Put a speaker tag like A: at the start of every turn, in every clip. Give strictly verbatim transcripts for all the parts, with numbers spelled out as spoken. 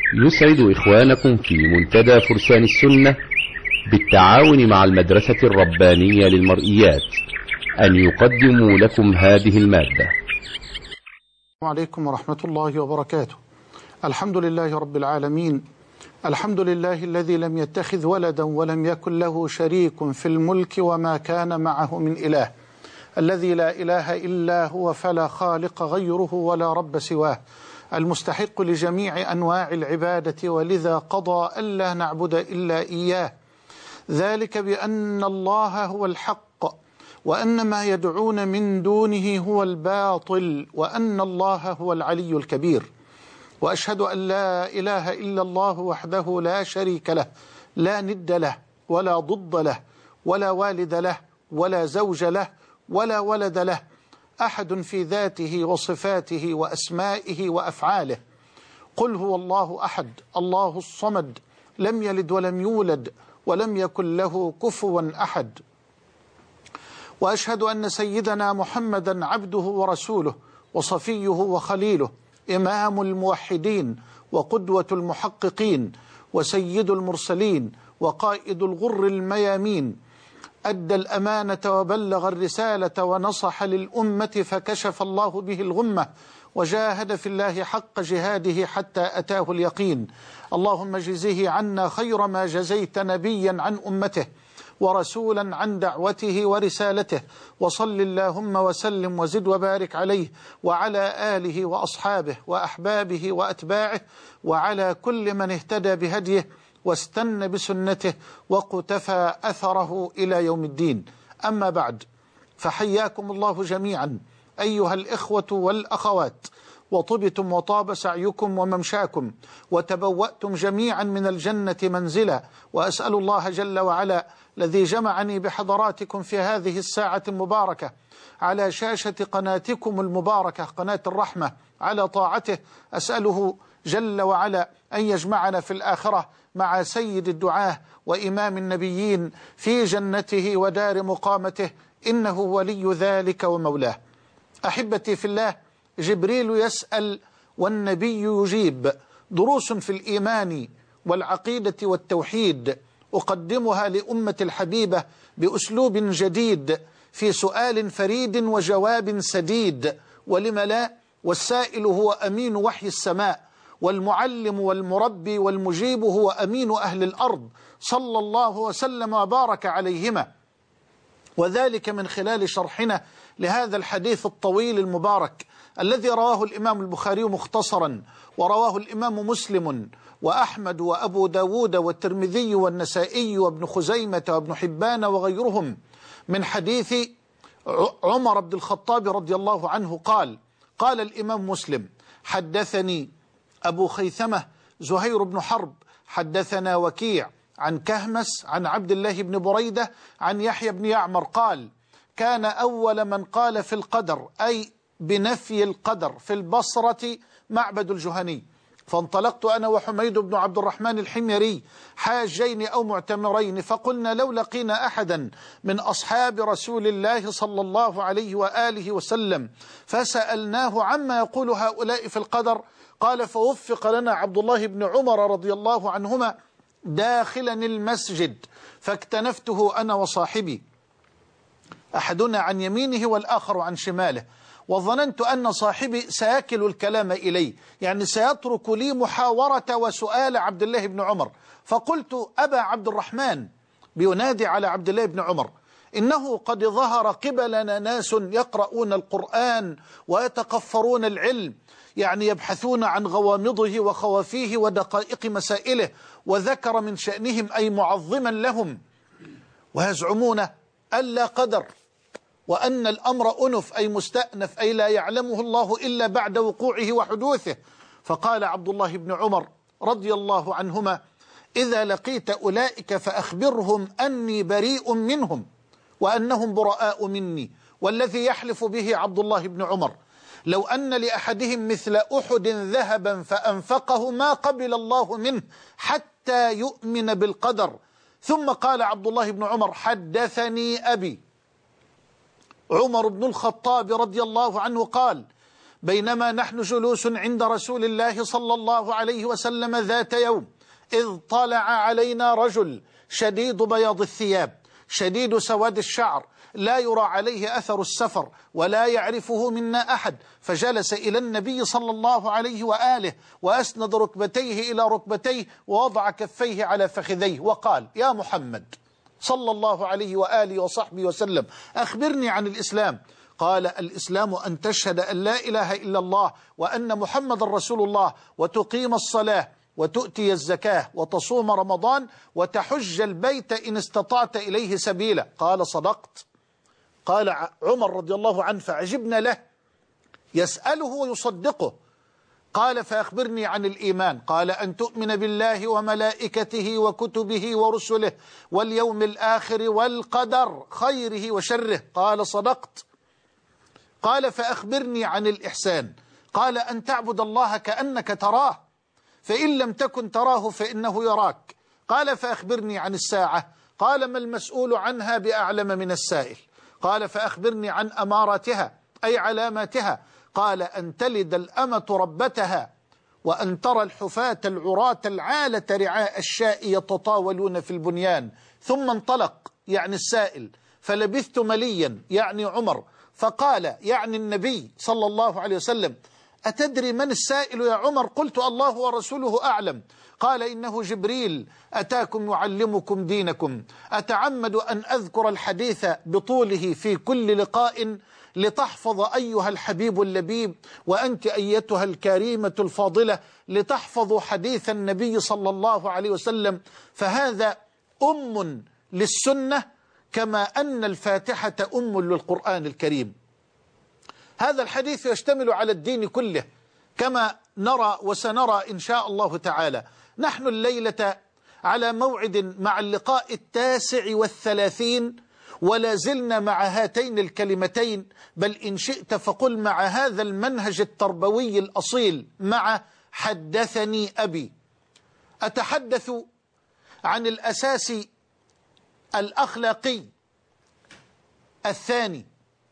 A: يسعد إخوانكم في منتدى فرسان السنة بالتعاون مع المدرسة الربانية للمرئيات أن يقدموا لكم هذه المادة.
B: السلام عليكم ورحمة الله وبركاته. الحمد لله رب العالمين، الحمد لله الذي لم يتخذ ولدا ولم يكن له شريك في الملك وما كان معه من إله، الذي لا إله إلا هو فلا خالق غيره ولا رب سواه، المستحق لجميع أنواع العبادة، ولذا قضى ألا نعبد إلا إياه، ذلك بأن الله هو الحق وأن ما يدعون من دونه هو الباطل وأن الله هو العلي الكبير. وأشهد أن لا إله إلا الله وحده لا شريك له، لا ند له ولا ضد له ولا والد له ولا زوج له ولا ولد له، أحد في ذاته وصفاته وأسمائه وأفعاله. قل هو الله أحد الله الصمد، لم يلد ولم يولد ولم يكن له كفوا أحد. وأشهد أن سيدنا محمدا عبده ورسوله وصفيه وخليله، إمام الموحدين وقدوة المحققين وسيد المرسلين وقائد الغر الميامين، أدى الأمانة وبلغ الرسالة ونصح للأمة فكشف الله به الغمة، وجاهد في الله حق جهاده حتى أتاه اليقين. اللهم جزه عنا خير ما جزيت نبيا عن أمته ورسولا عن دعوته ورسالته، وصل اللهم وسلم وزد وبارك عليه وعلى آله وأصحابه وأحبابه وأتباعه وعلى كل من اهتدى بهديه واستنى بسنته وقتفى أثره إلى يوم الدين. أما بعد، فحياكم الله جميعا أيها الإخوة والأخوات، وطبتم وطاب سعيكم وممشاكم وتبوأتم جميعا من الجنة منزلا، وأسأل الله جل وعلا الذي جمعني بحضراتكم في هذه الساعة المباركة على شاشة قناتكم المباركة قناة الرحمة على طاعته، أسأله جل وعلا أن يجمعنا في الآخرة مع سيد الدعاة وإمام النبيين في جنته ودار مقامته، إنه ولي ذلك ومولاه. أحبتي في الله، جبريل يسأل والنبي يجيب، دروس في الإيمان والعقيدة والتوحيد أقدمها لأمة الحبيبة بأسلوب جديد في سؤال فريد وجواب سديد، ولم لا، والسائل هو أمين وحي السماء، والمعلم والمربي والمجيب هو أمين أهل الأرض، صلى الله وسلم وبارك عليهما، وذلك من خلال شرحنا لهذا الحديث الطويل المبارك الذي رواه الإمام البخاري مختصرا، ورواه الإمام مسلم وأحمد وأبو داود والترمذي والنسائي وابن خزيمة وابن حبان وغيرهم، من حديث عمر بن الخطاب رضي الله عنه قال: قال الإمام مسلم: حدثني أبو خيثمة زهير بن حرب حدثنا وكيع عن كهمس عن عبد الله بن بريدة عن يحيى بن يعمر قال: كان أول من قال في القدر، أي بنفي القدر، في البصرة معبد الجهني، فانطلقت أنا وحميد بن عبد الرحمن الحميري حاجين أو معتمرين، فقلنا لو لقينا أحدا من أصحاب رسول الله صلى الله عليه وآله وسلم فسألناه عما يقول هؤلاء في القدر، قال: فوفق لنا عبد الله بن عمر رضي الله عنهما داخلا المسجد، فاكتنفته أنا وصاحبي، أحدنا عن يمينه والآخر عن شماله، وظننت أن صاحبي سيكل الكلام إلي، يعني سيترك لي محاورة وسؤال عبد الله بن عمر، فقلت: أبا عبد الرحمن، بينادي على عبد الله بن عمر، إنه قد ظهر قبلنا ناس يقرؤون القرآن ويتقفرون العلم، يعني يبحثون عن غوامضه وخوافيه ودقائق مسائله، وذكر من شأنهم أي معظما لهم، ويزعمون ألا قدر، وأن الأمر أنف أي مستأنف، أي لا يعلمه الله إلا بعد وقوعه وحدوثه. فقال عبد الله بن عمر رضي الله عنهما: إذا لقيت أولئك فأخبرهم أني بريء منهم وأنهم براء مني، والذي يحلف به عبد الله بن عمر لو أن لأحدهم مثل أحد ذهبا فأنفقه ما قبل الله منه حتى يؤمن بالقدر. ثم قال عبد الله بن عمر: حدثني أبي عمر بن الخطاب رضي الله عنه قال: بينما نحن جلوس عند رسول الله صلى الله عليه وسلم ذات يوم إذ طلع علينا رجل شديد بياض الثياب شديد سواد الشعر لا يرى عليه أثر السفر ولا يعرفه منا أحد، فجلس إلى النبي صلى الله عليه وآله وأسند ركبتيه إلى ركبتيه ووضع كفيه على فخذيه وقال: يا محمد صلى الله عليه وآله وصحبه وسلم، أخبرني عن الإسلام. قال: الإسلام أن تشهد أن لا إله إلا الله وأن محمد رسول الله وتقيم الصلاة وتؤتي الزكاة وتصوم رمضان وتحج البيت إن استطعت إليه سبيلا. قال: صدقت. قال عمر رضي الله عنه فعجبنا له، يسأله ويصدقه. قال: فأخبرني عن الإيمان. قال: أن تؤمن بالله وملائكته وكتبه ورسله واليوم الآخر والقدر خيره وشره. قال: صدقت. قال: فأخبرني عن الإحسان. قال: أن تعبد الله كأنك تراه فإن لم تكن تراه فإنه يراك. قال: فأخبرني عن الساعة. قال: ما المسؤول عنها بأعلم من السائل. قال: فأخبرني عن أماراتها أي علاماتها. قال: أن تلد الأمة ربتها وأن ترى الحفاة العراة العالة رعاء الشاء يتطاولون في البنيان. ثم انطلق يعني السائل، فلبثت مليا يعني عمر، فقال يعني النبي صلى الله عليه وسلم: أتدري من السائل يا عمر؟ قلت: الله ورسوله أعلم. قال: إنه جبريل أتاكم يعلمكم دينكم. أتعمد أن أذكر الحديث بطوله في كل لقاء لتحفظ أيها الحبيب اللبيب وأنت أيتها الكريمة الفاضلة لتحفظوا حديث النبي صلى الله عليه وسلم، فهذا أم للسنة كما أن الفاتحة أم للقرآن الكريم. هذا الحديث يشتمل على الدين كله كما نرى وسنرى إن شاء الله تعالى. نحن الليلة على موعد مع اللقاء التاسع والثلاثين ولا زلنا مع هاتين الكلمتين، بل إن شئت فقل مع هذا المنهج التربوي الأصيل، مع حدثني أبي. أتحدث عن الأساس الأخلاقي الثاني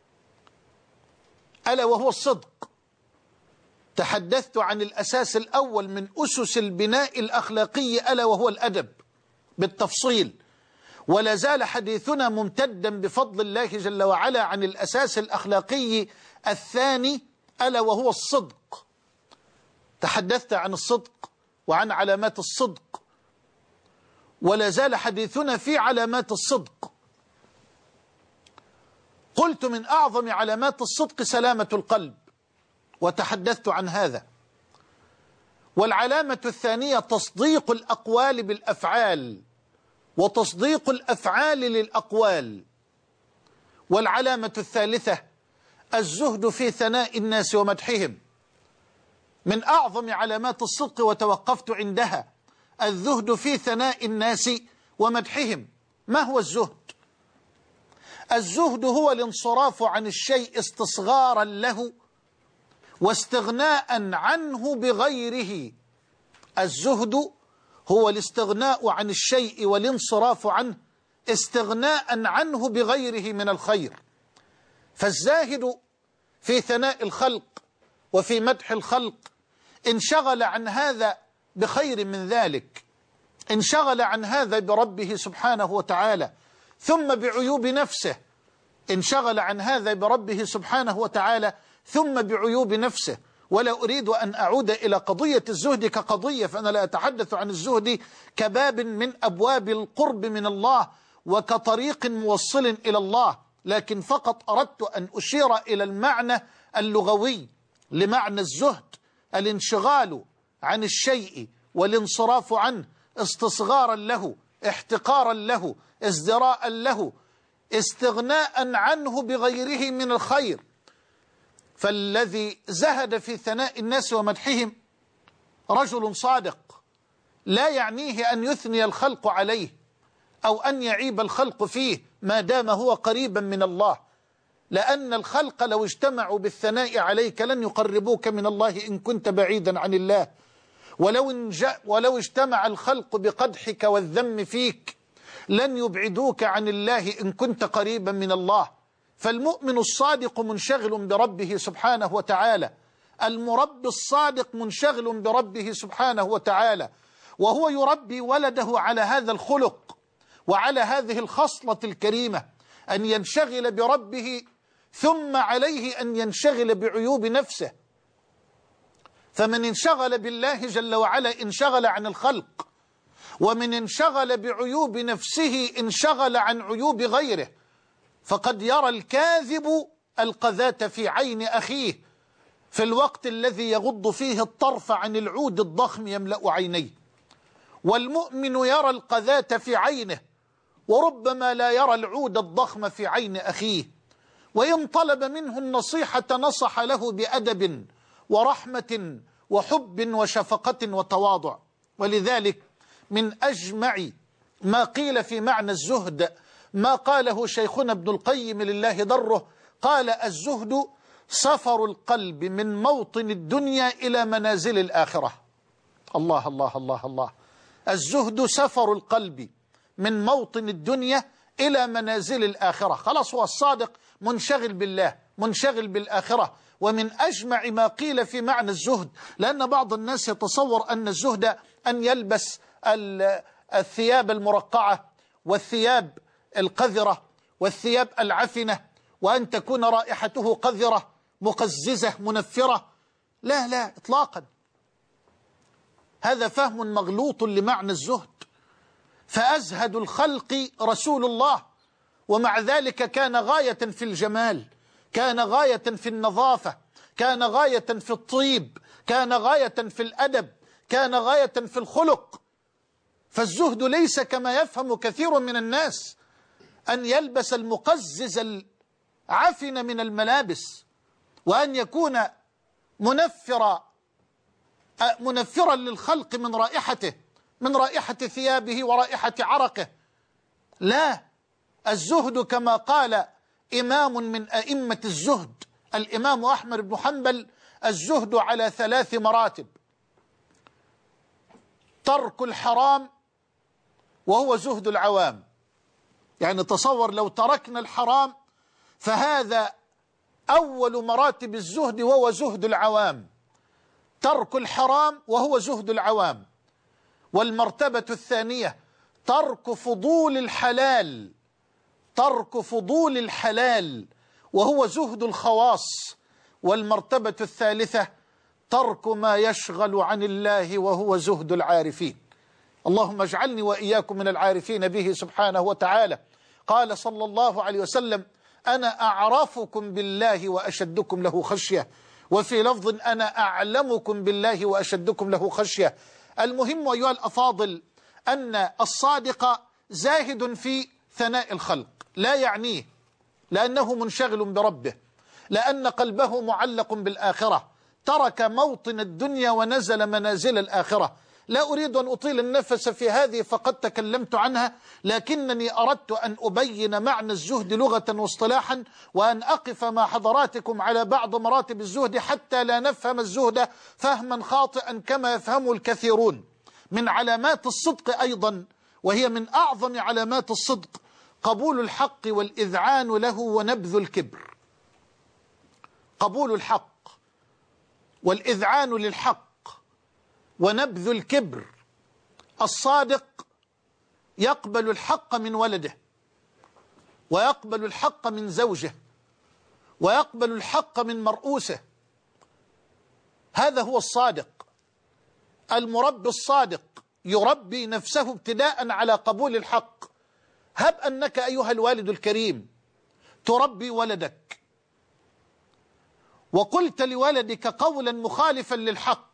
B: ألا وهو الصدق. تحدثت عن الأساس الأول من أسس البناء الأخلاقي ألا وهو الأدب بالتفصيل، ولا زال حديثنا ممتدا بفضل الله جل وعلا عن الأساس الأخلاقي الثاني ألا وهو الصدق. تحدثت عن الصدق وعن علامات الصدق، ولا زال حديثنا في علامات الصدق. قلت من أعظم علامات الصدق سلامة القلب، وتحدثت عن هذا. والعلامة الثانية تصديق الأقوال بالأفعال وتصديق الأفعال للأقوال. والعلامة الثالثة الزهد في ثناء الناس ومدحهم. من أعظم علامات الصدق وتوقفت عندها الزهد في ثناء الناس ومدحهم. ما هو الزهد؟ الزهد هو الانصراف عن الشيء استصغارا له واستغناء عنه بغيره. الزهد هو الاستغناء عن الشيء والانصراف عنه استغناء عنه بغيره من الخير. فالزاهد في ثناء الخلق وفي مدح الخلق انشغل عن هذا بخير من ذلك، انشغل عن هذا بربه سبحانه وتعالى، ثم بعيوب نفسه انشغل عن هذا بربه سبحانه وتعالى ثم بعيوب نفسه. ولا أريد أن أعود إلى قضية الزهد كقضية، فأنا لا أتحدث عن الزهد كباب من أبواب القرب من الله وكطريق موصل إلى الله، لكن فقط أردت أن أشير إلى المعنى اللغوي لمعنى الزهد: الانشغال عن الشيء والانصراف عنه استصغارا له، احتقارا له، ازدراء له، استغناء عنه بغيره من الخير. فالذي زهد في ثناء الناس ومدحهم رجل صادق لا يعنيه أن يثني الخلق عليه أو أن يعيب الخلق فيه ما دام هو قريبا من الله، لأن الخلق لو اجتمعوا بالثناء عليك لن يقربوك من الله إن كنت بعيدا عن الله، ولو, ولو اجتمع الخلق بقدحك والذم فيك لن يبعدوك عن الله إن كنت قريبا من الله. فالمؤمن الصادق منشغل بربه سبحانه وتعالى. المربي الصادق منشغل بربه سبحانه وتعالى، وهو يربي ولده على هذا الخلق وعلى هذه الخصلة الكريمة، أن ينشغل بربه، ثم عليه أن ينشغل بعيوب نفسه. فمن انشغل بالله جل وعلا انشغل عن الخلق، ومن انشغل بعيوب نفسه انشغل عن عيوب غيره. فقد يرى الكاذب القذاة في عين أخيه في الوقت الذي يغض فيه الطرف عن العود الضخم يملأ عينيه، والمؤمن يرى القذاة في عينه وربما لا يرى العود الضخم في عين أخيه. وإن طلب منه النصيحة نصح له بأدب ورحمة وحب وشفقة وتواضع. ولذلك من أجمع ما قيل في معنى الزهد ما قاله شيخنا ابن القيم لله ضره، قال: الزهد سفر القلب من موطن الدنيا إلى منازل الآخرة. الله الله الله الله. الزهد سفر القلب من موطن الدنيا إلى منازل الآخرة. خلاص، هو الصادق منشغل بالله، منشغل بالآخرة. ومن أجمع ما قيل في معنى الزهد، لأن بعض الناس يتصور أن الزهد أن يلبس الثياب المرقعة والثياب القذرة والثياب العفنة، وأن تكون رائحته قذرة مقززة منفرة. لا لا إطلاقا، هذا فهم مغلوط لمعنى الزهد. فأزهد الخلق رسول الله، ومع ذلك كان غاية في الجمال، كان غاية في النظافة، كان غاية في الطيب، كان غاية في الأدب، كان غاية في الخلق. فالزهد ليس كما يفهم كثير من الناس أن يلبس المقزز العفن من الملابس، وأن يكون منفرا منفرا للخلق من رائحته، من رائحة ثيابه ورائحة عرقه. لا، الزهد كما قال إمام من أئمة الزهد الإمام أحمد بن حنبل: الزهد على ثلاث مراتب: ترك الحرام وهو زهد العوام. يعني تصور لو تركنا الحرام فهذا أول مراتب الزهد وهو زهد العوام، ترك الحرام وهو زهد العوام. والمرتبة الثانية ترك فضول الحلال، ترك فضول الحلال وهو زهد الخواص. والمرتبة الثالثة ترك ما يشغل عن الله وهو زهد العارفين. اللهم اجعلني وإياكم من العارفين به سبحانه وتعالى. قال صلى الله عليه وسلم: أنا أعرفكم بالله وأشدكم له خشية، وفي لفظ: أنا أعلمكم بالله وأشدكم له خشية. المهم أيها الأفاضل أن الصادق زاهد في ثناء الخلق، لا يعنيه، لأنه منشغل بربه، لأن قلبه معلق بالآخرة، ترك موطن الدنيا ونزل منازل الآخرة. لا أريد أن أطيل النفس في هذه فقد تكلمت عنها، لكنني أردت أن أبين معنى الزهد لغة واصطلاحا، وأن أقف مع حضراتكم على بعض مراتب الزهد حتى لا نفهم الزهد فهما خاطئا كما يفهمه الكثيرون. من علامات الصدق أيضا، وهي من أعظم علامات الصدق، قبول الحق والإذعان له ونبذ الكبر. قبول الحق والإذعان للحق ونبذ الكبر. الصادق يقبل الحق من ولده، ويقبل الحق من زوجه، ويقبل الحق من مرؤوسه. هذا هو الصادق. المربي الصادق يربي نفسه ابتداء على قبول الحق. هب أنك أيها الوالد الكريم تربي ولدك وقلت لولدك قولا مخالفا للحق،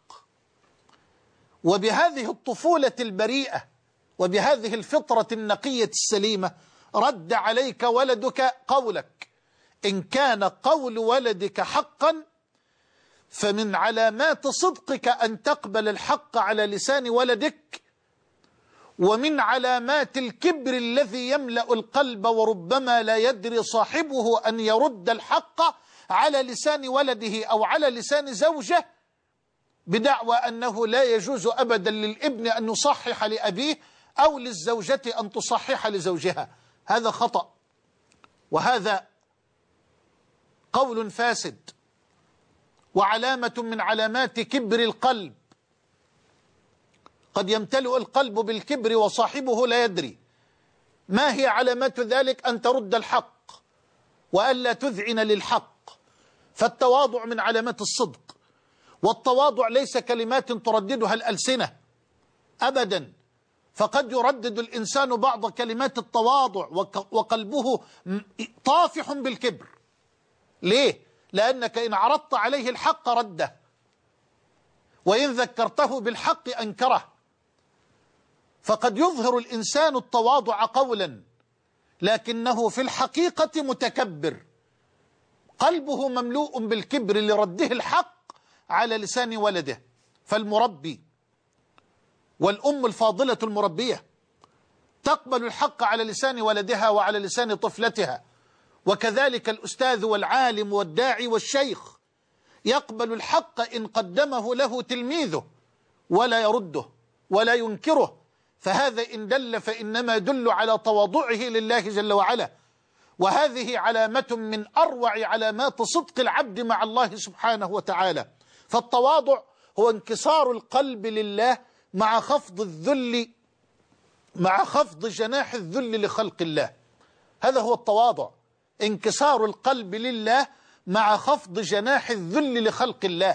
B: وبهذه الطفولة البريئة وبهذه الفطرة النقية السليمة رد عليك ولدك قولك. إن كان قول ولدك حقا فمن علامات صدقك أن تقبل الحق على لسان ولدك، ومن علامات الكبر الذي يملأ القلب وربما لا يدري صاحبه أن يرد الحق على لسان ولده أو على لسان زوجه بدعوى أنه لا يجوز أبدا للابن أن يصحح لأبيه أو للزوجة أن تصحح لزوجها. هذا خطأ، وهذا قول فاسد، وعلامة من علامات كبر القلب. قد يمتلئ القلب بالكبر وصاحبه لا يدري. ما هي علامات ذلك؟ أن ترد الحق وألا تذعن للحق. فالتواضع من علامات الصدق، والتواضع ليس كلمات ترددها الألسنة أبدا، فقد يردد الإنسان بعض كلمات التواضع وقلبه طافح بالكبر. ليه؟ لأنك إن عرضت عليه الحق رده، وإن ذكرته بالحق أنكره. فقد يظهر الإنسان التواضع قولا، لكنه في الحقيقة متكبر، قلبه مملوء بالكبر لرده الحق على لسان ولده. فالمربي والأم الفاضلة المربية تقبل الحق على لسان ولدها وعلى لسان طفلتها، وكذلك الأستاذ والعالم والداعي والشيخ يقبل الحق إن قدمه له تلميذه ولا يرده ولا ينكره. فهذا إن دل فإنما يدل على تواضعه لله جل وعلا، وهذه علامة من أروع علامات صدق العبد مع الله سبحانه وتعالى. فالتواضع هو انكسار القلب لله مع خفض الذل، مع خفض جناح الذل لخلق الله. هذا هو التواضع، انكسار القلب لله مع خفض جناح الذل لخلق الله.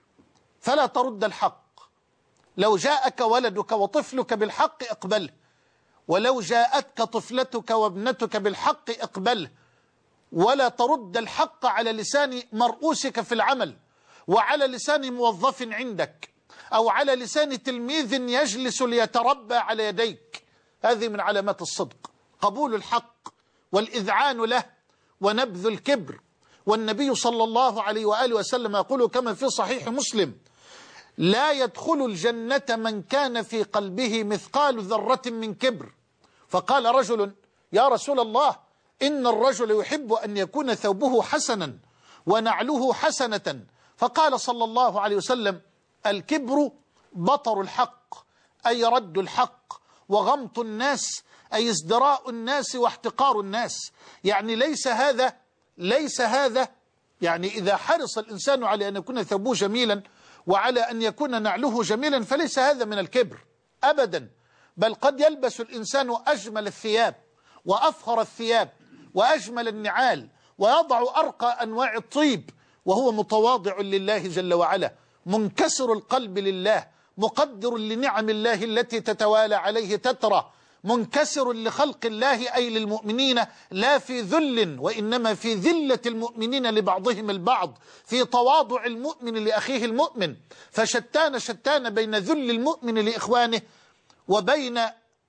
B: فلا ترد الحق. لو جاءك ولدك وطفلك بالحق اقبله، ولو جاءتك طفلتك وابنتك بالحق اقبله. ولا ترد الحق على لسان مرؤوسك في العمل، وعلى لسان موظف عندك، أو على لسان تلميذ يجلس ليتربى على يديك. هذه من علامات الصدق، قبول الحق والإذعان له ونبذ الكبر. والنبي صلى الله عليه وآله وسلم يقول كما في صحيح مسلم: لا يدخل الجنة من كان في قلبه مثقال ذرة من كبر. فقال رجل: يا رسول الله، إن الرجل يحب أن يكون ثوبه حسنا ونعله حسنة. فقال صلى الله عليه وسلم: الكبر بطر الحق، أي رد الحق، وغمط الناس، أي ازدراء الناس واحتقار الناس. يعني ليس هذا ليس هذا يعني إذا حرص الإنسان على أن يكون ثوبه جميلا وعلى أن يكون نعله جميلا فليس هذا من الكبر أبدا، بل قد يلبس الإنسان أجمل الثياب وأفخر الثياب وأجمل النعال ويضع أرقى أنواع الطيب وهو متواضع لله جل وعلا، منكسر القلب لله، مقدر لنعم الله التي تتوالى عليه تترى، منكسر لخلق الله أي للمؤمنين، لا في ذل وإنما في ذلة المؤمنين لبعضهم البعض، في تواضع المؤمن لأخيه المؤمن. فشتان شتان بين ذل المؤمن لإخوانه وبين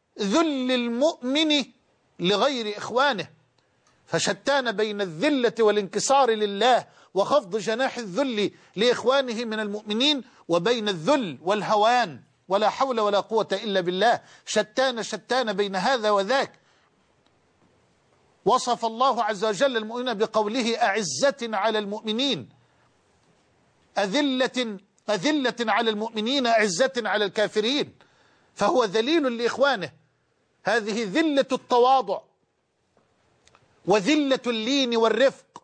B: ذل المؤمن لغير إخوانه، فشتان بين الذلة والانكسار لله وخفض جناح الذل لإخوانه من المؤمنين وبين الذل والهوان ولا حول ولا قوة إلا بالله. شتان شتان بين هذا وذاك. وصف الله عز وجل المؤمنين بقوله: أعزة على المؤمنين، أذلة أذلة على المؤمنين، أعزة على الكافرين. فهو ذليل لإخوانه. هذه ذلة التواضع وذلة اللين والرفق،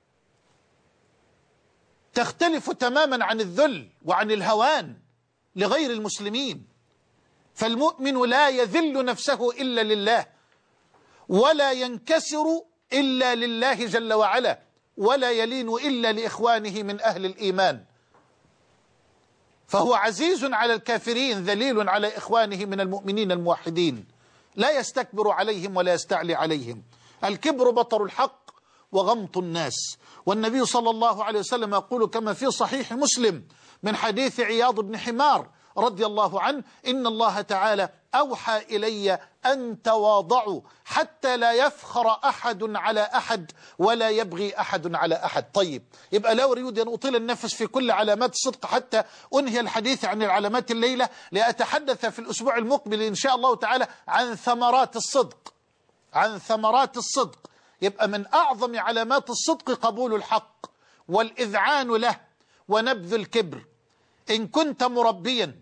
B: تختلف تماما عن الذل وعن الهوان لغير المسلمين. فالمؤمن لا يذل نفسه إلا لله، ولا ينكسر إلا لله جل وعلا، ولا يلين إلا لإخوانه من أهل الإيمان. فهو عزيز على الكافرين ذليل على إخوانه من المؤمنين الموحدين، لا يستكبر عليهم ولا يستعلي عليهم. الكبر بطر الحق وغمط الناس. والنبي صلى الله عليه وسلم يقول كما في صحيح مسلم من حديث عياض بن حمار رضي الله عنه: إن الله تعالى أوحى إلي أن تواضعوا حتى لا يفخر أحد على أحد ولا يبغي أحد على أحد. طيب، يبقى لا أريد أن أطيل النفس في كل علامات الصدق حتى أنهي الحديث عن العلامات الليلة، لأتحدث في الأسبوع المقبل إن شاء الله تعالى عن ثمرات الصدق، عن ثمرات الصدق. يبقى من أعظم علامات الصدق قبول الحق والإذعان له ونبذ الكبر. إن كنت مربيا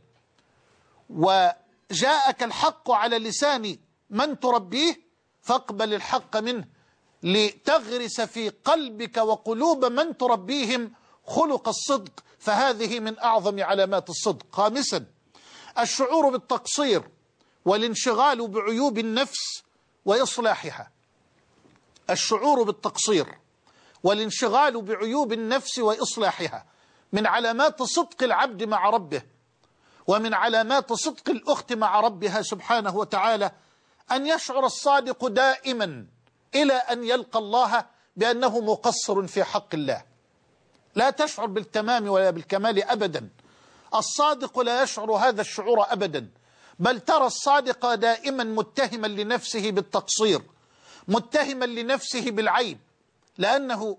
B: وجاءك الحق على لسان من تربيه فاقبل الحق منه، لتغرس في قلبك وقلوب من تربيهم خلق الصدق، فهذه من أعظم علامات الصدق. خامسا الشعور بالتقصير والانشغال بعيوب النفس وإصلاحها. الشعور بالتقصير والانشغال بعيوب النفس وإصلاحها من علامات صدق العبد مع ربه، ومن علامات صدق الأخت مع ربها سبحانه وتعالى أن يشعر الصادق دائما إلى أن يلقى الله بأنه مقصر في حق الله. لا تشعر بالتمام ولا بالكمال أبدا. الصادق لا يشعر هذا الشعور أبدا، بل ترى الصادق دائما متهما لنفسه بالتقصير، متهما لنفسه بالعيب، لأنه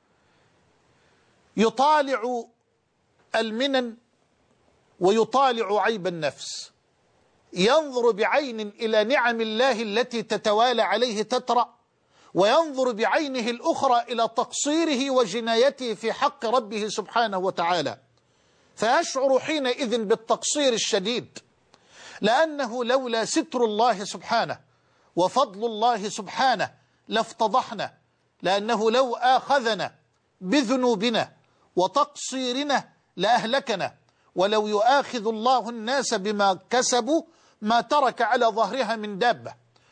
B: يطالع المنن ويطالع عيب النفس، ينظر بعين إلى نعم الله التي تتوالى عليه تترى، وينظر بعينه الأخرى إلى تقصيره وجنايته في حق ربه سبحانه وتعالى، فيشعر حينئذ بالتقصير الشديد، لأنه لولا ستر الله سبحانه وفضل الله سبحانه لافتضحنا، لأنه لو آخذنا بذنوبنا وتقصيرنا لأهلكنا، ولو يؤاخذ الله الناس بما كسبوا ما ترك على ظهرها من دابة.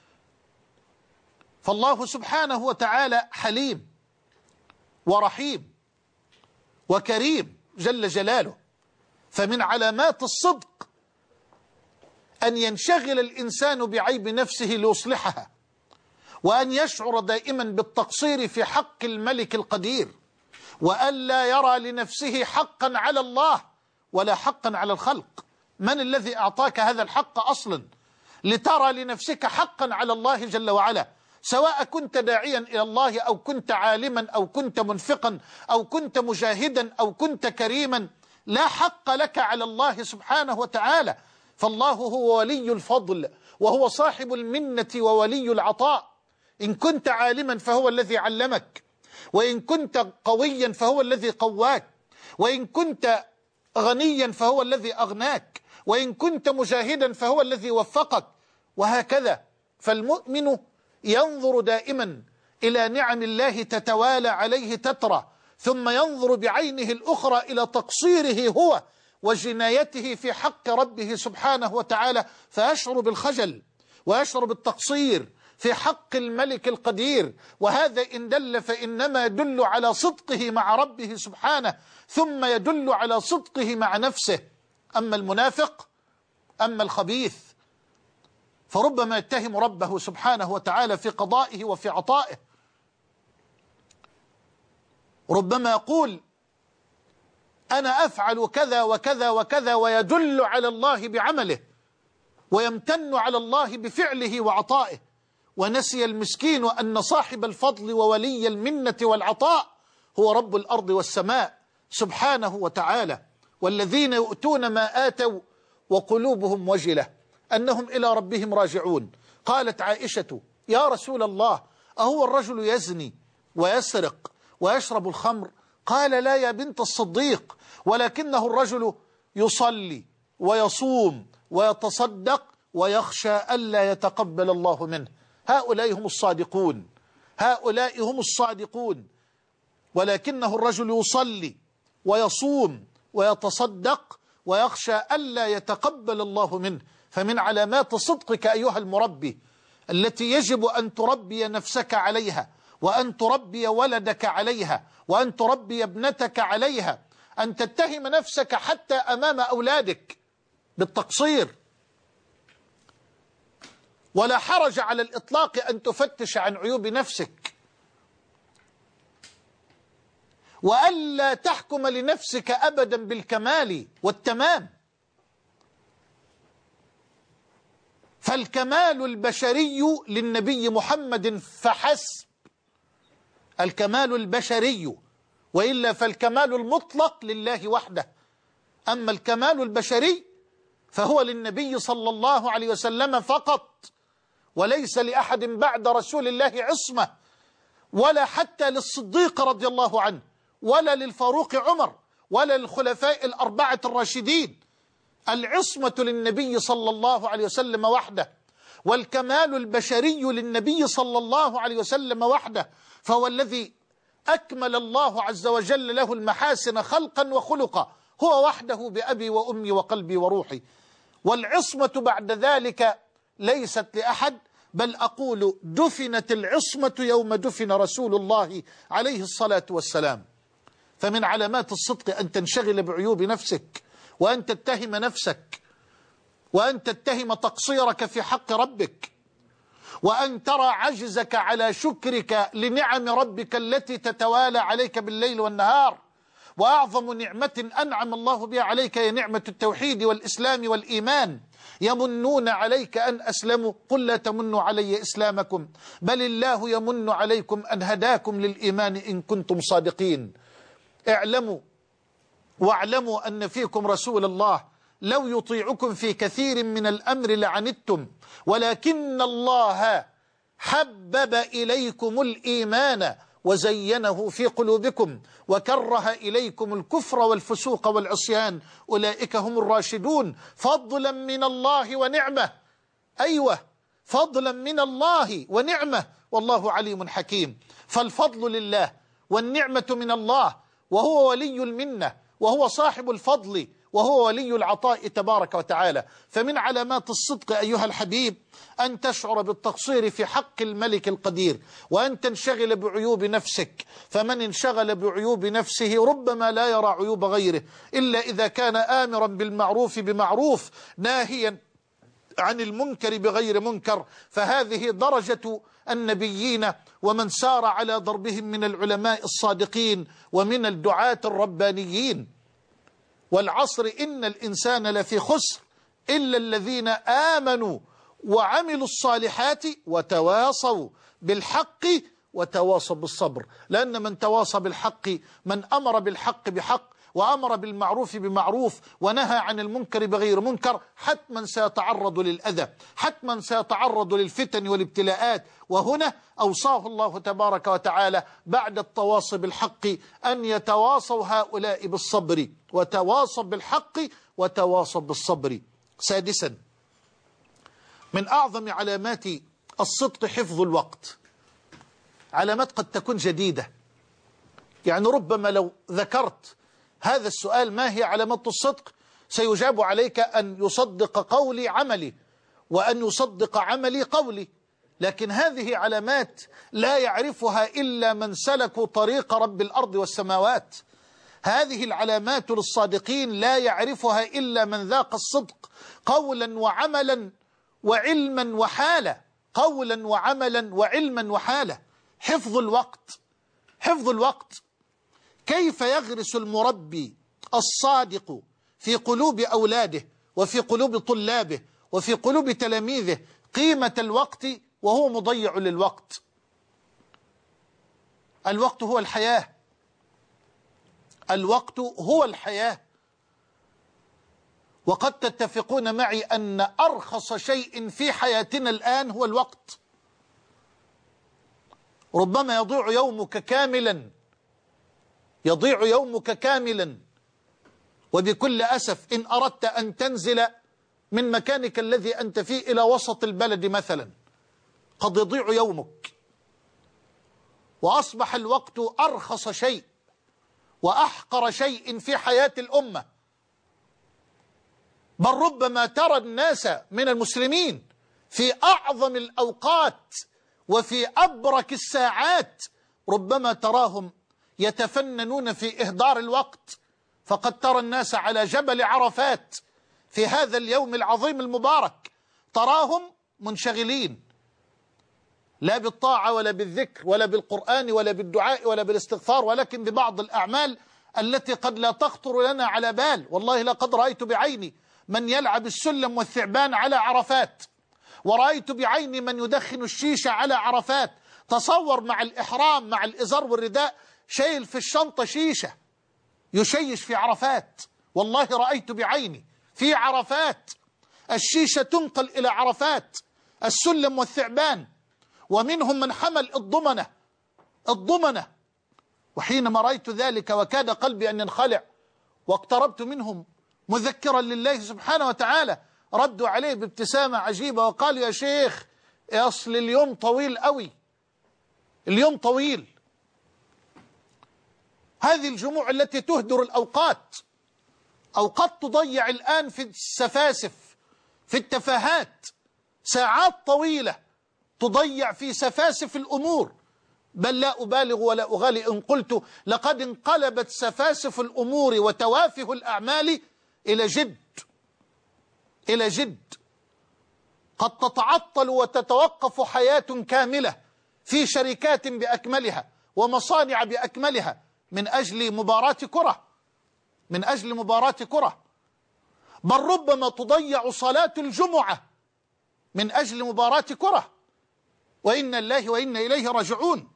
B: فالله سبحانه وتعالى حليم ورحيم وكريم جل جلاله. فمن علامات الصدق أن ينشغل الإنسان بعيب نفسه ليصلحها، وأن يشعر دائما بالتقصير في حق الملك القدير، وأن لا يرى لنفسه حقا على الله ولا حقا على الخلق. من الذي أعطاك هذا الحق أصلا لترى لنفسك حقا على الله جل وعلا؟ سواء كنت داعيا إلى الله أو كنت عالما أو كنت منفقا أو كنت مجاهدا أو كنت كريما، لا حق لك على الله سبحانه وتعالى. فالله هو ولي الفضل وهو صاحب المنة وولي العطاء. إن كنت عالما فهو الذي علمك، وإن كنت قويا فهو الذي قواك، وإن كنت غنيا فهو الذي أغناك، وإن كنت مجاهدا فهو الذي وفقك، وهكذا. فالمؤمن ينظر دائما إلى نعم الله تتوالى عليه تترى، ثم ينظر بعينه الأخرى إلى تقصيره هو وجنايته في حق ربه سبحانه وتعالى، فيشعر بالخجل ويشعر بالتقصير في حق الملك القدير. وهذا إن دل فإنما يدل على صدقه مع ربه سبحانه، ثم يدل على صدقه مع نفسه. أما المنافق، أما الخبيث، فربما يتهم ربه سبحانه وتعالى في قضائه وفي عطائه، ربما يقول أنا أفعل كذا وكذا وكذا، ويدل على الله بعمله ويمتن على الله بفعله وعطائه، ونسي المسكين أن صاحب الفضل وولي المنة والعطاء هو رب الأرض والسماء سبحانه وتعالى. والذين يؤتون ما آتوا وقلوبهم وجلة أنهم إلى ربهم راجعون. قالت عائشة يا رسول الله أهو الرجل يزني ويسرق ويشرب الخمر؟ قال لا يا بنت الصديق، ولكنه الرجل يصلي ويصوم ويتصدق ويخشى ألا يتقبل الله منه. هؤلاء هم الصادقون، هؤلاء هم الصادقون. ولكنه الرجل يصلي ويصوم ويتصدق ويخشى ألا يتقبل الله منه. فمن علامات صدقك أيها المربي التي يجب أن تربي نفسك عليها، وأن تربي ولدك عليها، وأن تربي ابنتك عليها، أن تتهم نفسك حتى أمام أولادك بالتقصير. ولا حرج على الإطلاق أن تفتش عن عيوب نفسك، وألا تحكم لنفسك أبدا بالكمال والتمام، فالكمال البشري للنبي محمد فحسب، الكمال البشري، وإلا فالكمال المطلق لله وحده. أما الكمال البشري فهو للنبي صلى الله عليه وسلم فقط، وليس لأحد بعد رسول الله عصمة، ولا حتى للصديق رضي الله عنه، ولا للفاروق عمر، ولا للخلفاء الأربعة الراشدين. العصمة للنبي صلى الله عليه وسلم وحده، والكمال البشري للنبي صلى الله عليه وسلم وحده. فهو الذي أكمل الله عز وجل له المحاسن خلقا وخلقا، هو وحده بأبي وأمي وقلبي وروحي. والعصمة بعد ذلك ليست لأحد، بل أقول دفنت العصمة يوم دفن رسول الله عليه الصلاة والسلام. فمن علامات الصدق أن تنشغل بعيوب نفسك، وأن تتهم نفسك، وأن تتهم تقصيرك في حق ربك، وأن ترى عجزك على شكرك لنعم ربك التي تتوالى عليك بالليل والنهار. وأعظم نعمة أنعم الله بها عليك هي نعمة التوحيد والإسلام والإيمان. يمنون عليك أن أسلموا، قل لا تمنوا علي إسلامكم بل الله يمن عليكم أن هداكم للإيمان إن كنتم صادقين. اعلموا واعلموا أن فيكم رسول الله لو يطيعكم في كثير من الأمر لعنتم، ولكن الله حبب إليكم الإيمان وزينه في قلوبكم وكره إليكم الكفر والفسوق والعصيان، أولئك هم الراشدون. فضلا من الله ونعمة، أيوة فضلا من الله ونعمة، والله عليم حكيم. فالفضل لله والنعمة من الله، وهو ولي المنة، وهو صاحب الفضل، وهو ولي العطاء تبارك وتعالى. فمن علامات الصدق أيها الحبيب أن تشعر بالتقصير في حق الملك القدير، وأن تنشغل بعيوب نفسك. فمن انشغل بعيوب نفسه ربما لا يرى عيوب غيره إلا إذا كان آمرا بالمعروف بمعروف ناهيا عن المنكر بغير منكر. فهذه درجة النبيين ومن سار على ضربهم من العلماء الصادقين ومن الدعاة الربانيين. والعصر إن الإنسان لفي خسر إلا الذين آمنوا وعملوا الصالحات وتواصوا بالحق وتواصوا بالصبر. لأن من تواصى بالحق، من أمر بالحق بحق وأمر بالمعروف بمعروف ونهى عن المنكر بغير منكر، حتما سيتعرض للأذى، حتما سيتعرض للفتن والابتلاءات. وهنا أوصاه الله تبارك وتعالى بعد التواصي بالحق أن يتواصوا هؤلاء بالصبر، وتواصوا بالحق وتواصوا بالصبر. سادسا، من أعظم علامات الصدق حفظ الوقت. علامات قد تكون جديدة، يعني ربما لو ذكرت هذا السؤال ما هي علامات الصدق سيجاب عليك أن يصدق قولي عملي، وأن يصدق عملي قولي. لكن هذه علامات لا يعرفها إلا من سلكوا طريق رب الأرض والسماوات. هذه العلامات للصادقين لا يعرفها إلا من ذاق الصدق قولا وعملا وعلما وحالا، قولا وعملا وعلما وحالا. حفظ الوقت، حفظ الوقت. كيف يغرس المربي الصادق في قلوب أولاده وفي قلوب طلابه وفي قلوب تلاميذه قيمة الوقت وهو مضيع للوقت؟ الوقت هو الحياة، الوقت هو الحياة. وقد تتفقون معي أن أرخص شيء في حياتنا الآن هو الوقت. ربما يضيع يومك كاملا، يضيع يومك كاملا، وبكل أسف إن أردت أن تنزل من مكانك الذي أنت فيه إلى وسط البلد مثلا قد يضيع يومك. وأصبح الوقت أرخص شيء وأحقر شيء في حياة الأمة. بل ربما ترى الناس من المسلمين في أعظم الأوقات وفي أبرك الساعات ربما تراهم يتفننون في إهدار الوقت. فقد ترى الناس على جبل عرفات في هذا اليوم العظيم المبارك، تراهم منشغلين لا بالطاعة ولا بالذكر ولا بالقرآن ولا بالدعاء ولا بالاستغفار، ولكن ببعض الأعمال التي قد لا تخطر لنا على بال. والله لقد رأيت بعيني من يلعب السلم والثعبان على عرفات، ورأيت بعيني من يدخن الشيشة على عرفات. تصور مع الإحرام مع الإزار والرداء شايل في الشنطة شيشة يشيش في عرفات. والله رأيت بعيني في عرفات الشيشة تنقل إلى عرفات، السلم والثعبان. ومنهم من حمل الضمنة الضمنة وحينما رأيت ذلك وكاد قلبي أن ينخلع، واقتربت منهم مذكرا لله سبحانه وتعالى، ردوا عليه بابتسامة عجيبة وقالوا يا شيخ أصل اليوم طويل قوي، اليوم طويل. هذه الجموع التي تهدر الأوقات، أوقات تضيع الآن في السفاسف، في التفاهات، ساعات طويلة تضيع في سفاسف الأمور. بل لا أبالغ ولا أغالي إن قلت لقد انقلبت سفاسف الأمور وتوافه الأعمال إلى جد، إلى جد. قد تتعطل وتتوقف حياة كاملة في شركات بأكملها ومصانع بأكملها من أجل مباراة كرة، من أجل مباراة كرة. بل ربما تضيع صلاة الجمعة من أجل مباراة كرة، وإنا الله وإنا إليه راجعون.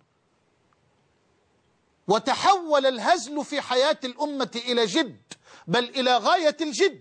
B: وتحول الهزل في حياة الأمة إلى جد، بل إلى غاية الجد.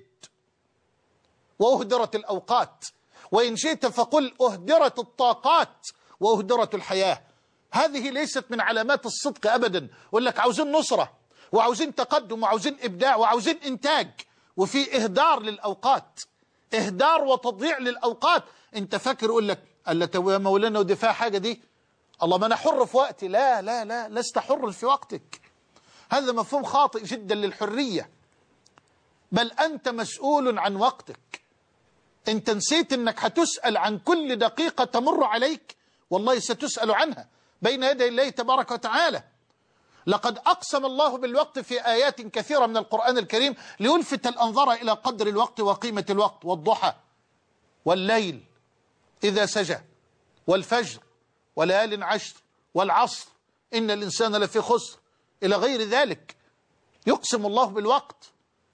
B: وأهدرت الأوقات، وإن شئت فقل أهدرت الطاقات وأهدرت الحياة. هذه ليست من علامات الصدق أبدا. يقول لك عاوزين نصرة وعاوزين تقدم وعاوزين إبداع وعاوزين إنتاج، وفي إهدار للأوقات، إهدار وتضييع للأوقات. أنت فاكر يقول لك ألا يا مولانا ودفاع حاجة دي، الله ما أنا حر في وقتي. لا لا لا، لست حر في وقتك. هذا مفهوم خاطئ جدا للحرية. بل أنت مسؤول عن وقتك. أنت نسيت أنك هتسأل عن كل دقيقة تمر عليك، والله ستسأل عنها بين يدي الله تبارك وتعالى. لقد أقسم الله بالوقت في آيات كثيرة من القرآن الكريم ليلفت الأنظار إلى قدر الوقت وقيمة الوقت. والضحى والليل إذا سجى والفجر وليال عشر والعصر إن الإنسان لفي خسر إلى غير ذلك. يقسم الله بالوقت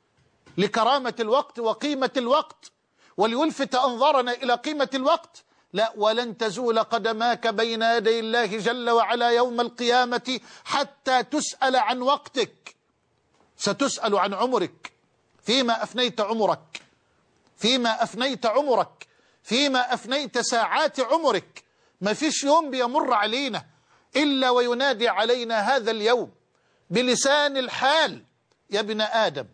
B: لكرامة الوقت وقيمة الوقت، وليلفت أنظارنا إلى قيمة الوقت. لا، ولن تزول قدماك بين يدي الله جل وعلا يوم القيامة حتى تسأل عن وقتك. ستسأل عن عمرك، فيما أفنيت عمرك، فيما أفنيت عمرك، فيما أفنيت ساعات عمرك. ما فيش يوم بيمر علينا إلا وينادي علينا هذا اليوم بلسان الحال: يا ابن آدم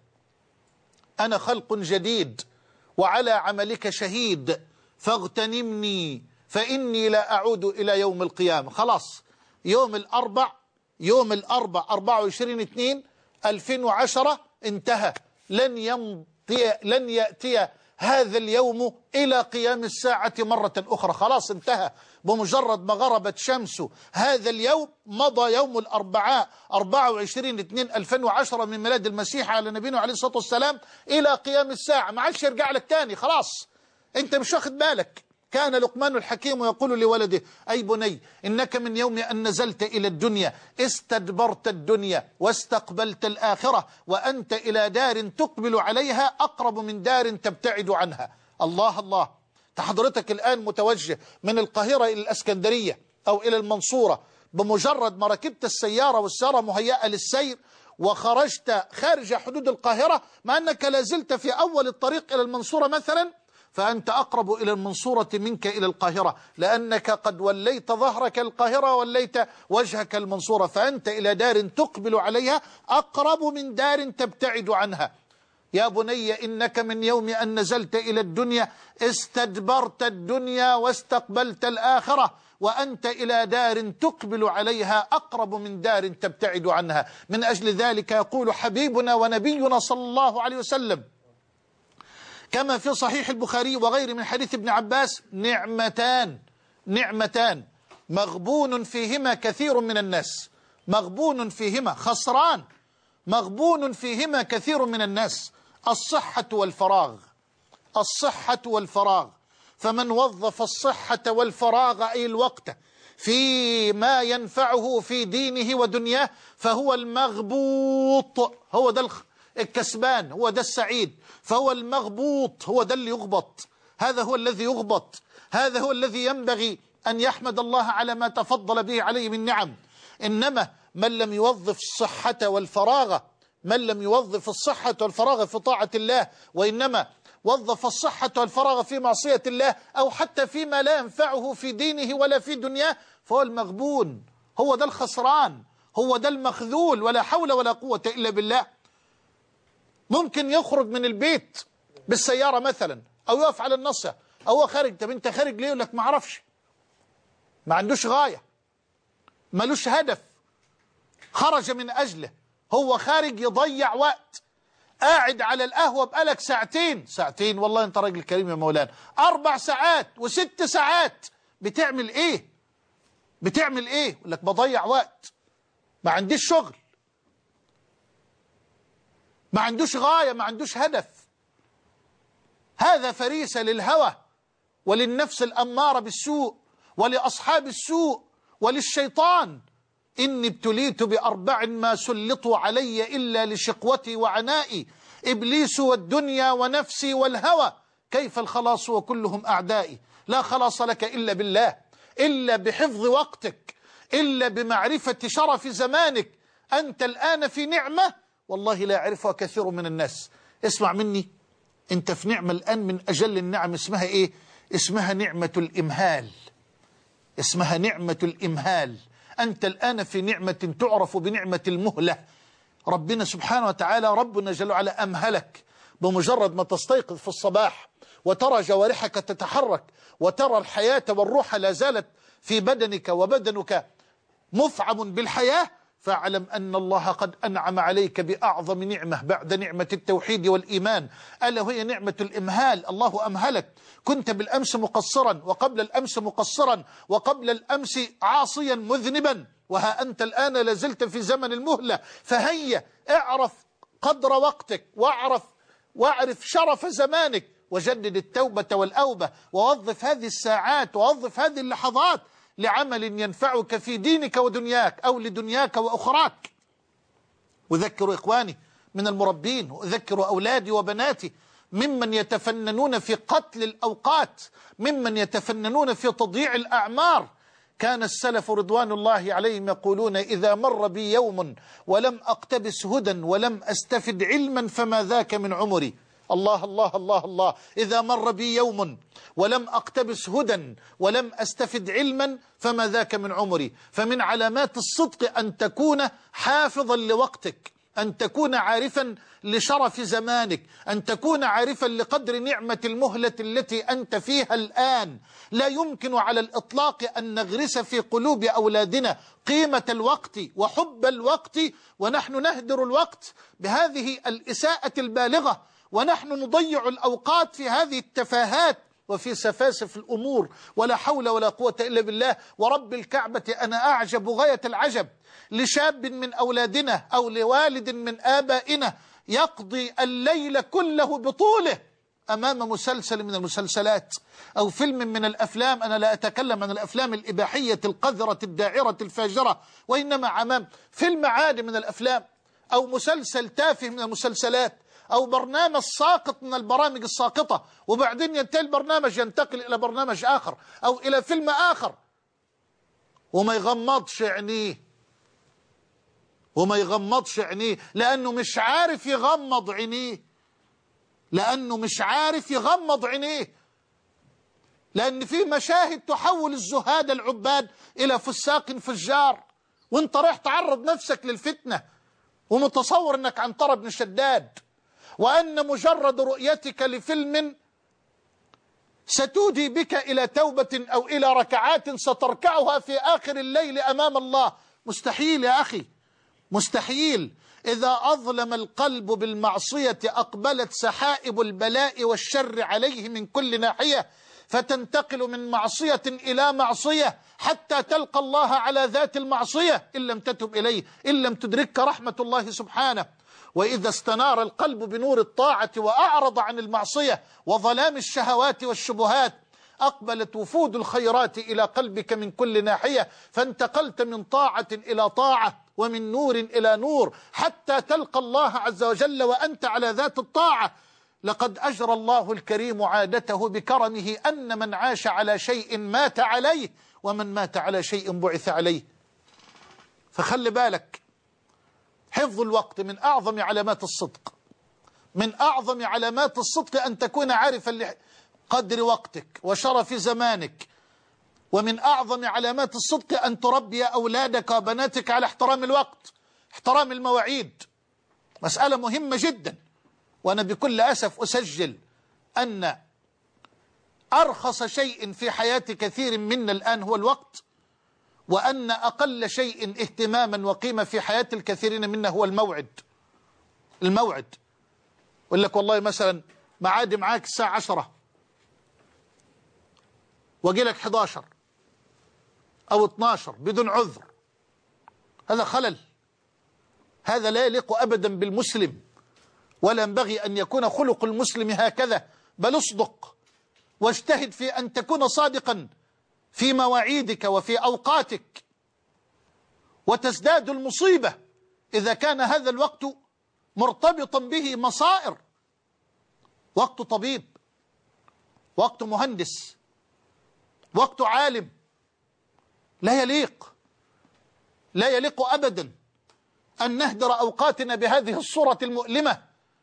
B: أنا خلق جديد وعلى عملك شهيد فاغتنمني فإني لا أعود إلى يوم القيامة. خلاص، يوم الأربع، يوم الأربع أربعة وعشرين اثنين ألفين وعشرة انتهى. لن يمضي، لن يأتي هذا اليوم إلى قيام الساعة مرة أخرى. خلاص انتهى. بمجرد ما غربت شمس هذا اليوم مضى يوم الأربعاء أربعة وعشرين اثنين ألفين وعشرة من ميلاد المسيح على نبينا عليه الصلاة والسلام إلى قيام الساعة. ما عادش يرجع لك تاني. خلاص انت مش واخد بالك. كان لقمان الحكيم يقول لولده: أي بني إنك من يوم أن نزلت إلى الدنيا استدبرت الدنيا واستقبلت الآخرة، وأنت إلى دار تقبل عليها أقرب من دار تبتعد عنها. الله الله. حضرتك الآن متوجه من القاهرة إلى الأسكندرية أو إلى المنصورة، بمجرد ما ركبت السيارة والسيارة مهيئة للسير وخرجت خارج حدود القاهرة، مع أنك لازلت في أول الطريق إلى المنصورة مثلا، فأنت أقرب إلى المنصورة منك إلى القاهرة، لأنك قد وليت ظهرك القاهرة وليت وجهك المنصورة، فأنت إلى دار تقبل عليها أقرب من دار تبتعد عنها. يا بني إنك من يوم أن نزلت إلى الدنيا استدبرت الدنيا واستقبلت الآخرة، وأنت إلى دار تقبل عليها أقرب من دار تبتعد عنها. من أجل ذلك يقول حبيبنا ونبينا صلى الله عليه وسلم كما في صحيح البخاري وغيره من حديث ابن عباس: نعمتان نعمتان مغبون فيهما كثير من الناس. مغبون فيهما، خسران، مغبون فيهما كثير من الناس: الصحة والفراغ. الصحة والفراغ. فمن وظف الصحة والفراغ أي الوقت فيما ينفعه في دينه ودنياه فهو المغبوط. هو ده الكسبان، هو ده السعيد. فهو المغبوط، هو ده اللي يغبط. هذا هو الذي يغبط. هذا هو الذي ينبغي أن يحمد الله على ما تفضل به عليه من نعم. إنما من لم يوظف الصحة والفراغ، من لم يوظف الصحة والفراغ في طاعة الله، وإنما وظف الصحة والفراغ في معصية الله أو حتى فيما لا ينفعه في دينه ولا في دنياه، فهو المغبون. هو ده الخسران، هو ده المخذول. ولا حول ولا قوة إلا بالله. ممكن يخرج من البيت بالسيارة مثلا، أو يقف على النصة، أو هو خارج. طب أنت خارج ليه؟ يقول لك ما أعرفش. ما عندوش غاية، ملوش هدف خرج من أجله، هو خارج يضيع وقت، قاعد على القهوة بقالك ساعتين ساعتين والله انت راجل كريم يا مولانا، اربع ساعات وست ساعات بتعمل ايه؟ بتعمل ايه؟ يقول لك بضيع وقت، ما عنديش شغل، ما عندوش غاية، ما عندوش هدف. هذا فريسة للهوى وللنفس الأمارة بالسوء ولأصحاب السوء وللشيطان. إني ابتليت بأربع ما سلطوا علي إلا لشقوتي وعنائي، إبليس والدنيا ونفسي والهوى، كيف الخلاص وكلهم أعدائي. لا خلاص لك إلا بالله، إلا بحفظ وقتك، إلا بمعرفة شرف زمانك. أنت الآن في نعمة والله لا يعرفها كثير من الناس. اسمع مني، أنت في نعمة الآن من أجل النعم. اسمها إيه؟ اسمها نعمة الإمهال. اسمها نعمة الإمهال. أنت الآن في نعمة تعرف بنعمة المهلة. ربنا سبحانه وتعالى ربنا جل وعلا أمهلك. بمجرد ما تستيقظ في الصباح وترى جوارحك تتحرك وترى الحياة والروح لا زالت في بدنك وبدنك مفعم بالحياة، فاعلم أن الله قد أنعم عليك بأعظم نعمة بعد نعمة التوحيد والإيمان، ألا وهي نعمة الإمهال. الله أمهلك. كنت بالأمس مقصرا، وقبل الأمس مقصرا، وقبل الأمس عاصيا مذنبا، وها أنت الآن لازلت في زمن المهلة. فهيا اعرف قدر وقتك، واعرف واعرف شرف زمانك، وجدد التوبة والأوبة، ووظف هذه الساعات ووظف هذه اللحظات لعمل ينفعك في دينك ودنياك، أو لدنياك وأخراك. أذكر إخواني من المربين، وأذكر أولادي وبناتي ممن يتفننون في قتل الأوقات، ممن يتفننون في تضييع الأعمار. كان السلف رضوان الله عليهم يقولون: إذا مر بي يوم ولم أقتبس هدى ولم أستفد علما فما ذاك من عمري. الله الله الله الله. إذا مر بي يوم ولم أقتبس هدى ولم أستفد علما فما ذاك من عمري. فمن علامات الصدق أن تكون حافظا لوقتك، أن تكون عارفا لشرف زمانك، أن تكون عارفا لقدر نعمة المهلة التي أنت فيها الآن. لا يمكن على الإطلاق أن نغرس في قلوب أولادنا قيمة الوقت وحب الوقت ونحن نهدر الوقت بهذه الإساءة البالغة، ونحن نضيع الأوقات في هذه التفاهات وفي سفاسف الأمور. ولا حول ولا قوة إلا بالله. ورب الكعبة أنا أعجب غاية العجب لشاب من أولادنا أو لوالد من آبائنا يقضي الليل كله بطوله أمام مسلسل من المسلسلات أو فيلم من الأفلام. أنا لا أتكلم عن الأفلام الإباحية القذرة الداعرة الفاجرة، وإنما أمام فيلم عادي من الأفلام أو مسلسل تافه من المسلسلات أو برنامج ساقط من البرامج الساقطة، وبعدين ينتهي البرنامج ينتقل إلى برنامج آخر أو إلى فيلم آخر، وما يغمضش عينيه وما يغمضش عينيه لأنه مش عارف يغمض عينيه لأنه مش عارف يغمض عينيه لأن في مشاهد تحول الزهاد العباد إلى فساق فجار، وانت رايح تعرض نفسك للفتنة ومتصور أنك عنترة بن شداد، وأن مجرد رؤيتك لفيلم ستودي بك إلى توبة أو إلى ركعات ستركعها في آخر الليل أمام الله. مستحيل يا أخي، مستحيل. إذا أظلم القلب بالمعصية أقبلت سحائب البلاء والشر عليه من كل ناحية، فتنتقل من معصية إلى معصية حتى تلقى الله على ذات المعصية إن لم تتب إليه، إن لم تدرك رحمة الله سبحانه. وإذا استنار القلب بنور الطاعة وأعرض عن المعصية وظلام الشهوات والشبهات، أقبلت وفود الخيرات إلى قلبك من كل ناحية، فانتقلت من طاعة إلى طاعة ومن نور إلى نور حتى تلقى الله عز وجل وأنت على ذات الطاعة. لقد أجرى الله الكريم عادته بكرمه أن من عاش على شيء مات عليه، ومن مات على شيء بعث عليه. فخلي بالك، حفظ الوقت من أعظم علامات الصدق. من أعظم علامات الصدق أن تكون عارفا لقدر وقتك وشرف زمانك. ومن أعظم علامات الصدق أن تربي أولادك وبناتك على احترام الوقت، احترام المواعيد. مسألة مهمة جدا. وأنا بكل أسف أسجل أن أرخص شيء في حياة كثير منا الآن هو الوقت، وأن أقل شيء اهتماما وقيمة في حياة الكثيرين منا هو الموعد. الموعد يقول لك والله مثلا معادي معاك الساعة عشرة واجي لك حداشر أو اتناشر بدون عذر، هذا خلل، هذا لا يليق أبدا بالمسلم، ولا ينبغي أن يكون خلق المسلم هكذا، بل اصدق واجتهد في أن تكون صادقا في مواعيدك وفي أوقاتك، وتزداد المصيبة إذا كان هذا الوقت مرتبطا به مصائر. وقت طبيب، وقت مهندس، وقت عالم، لا يليق لا يليق أبدا أن نهدر أوقاتنا بهذه الصورة المؤلمة.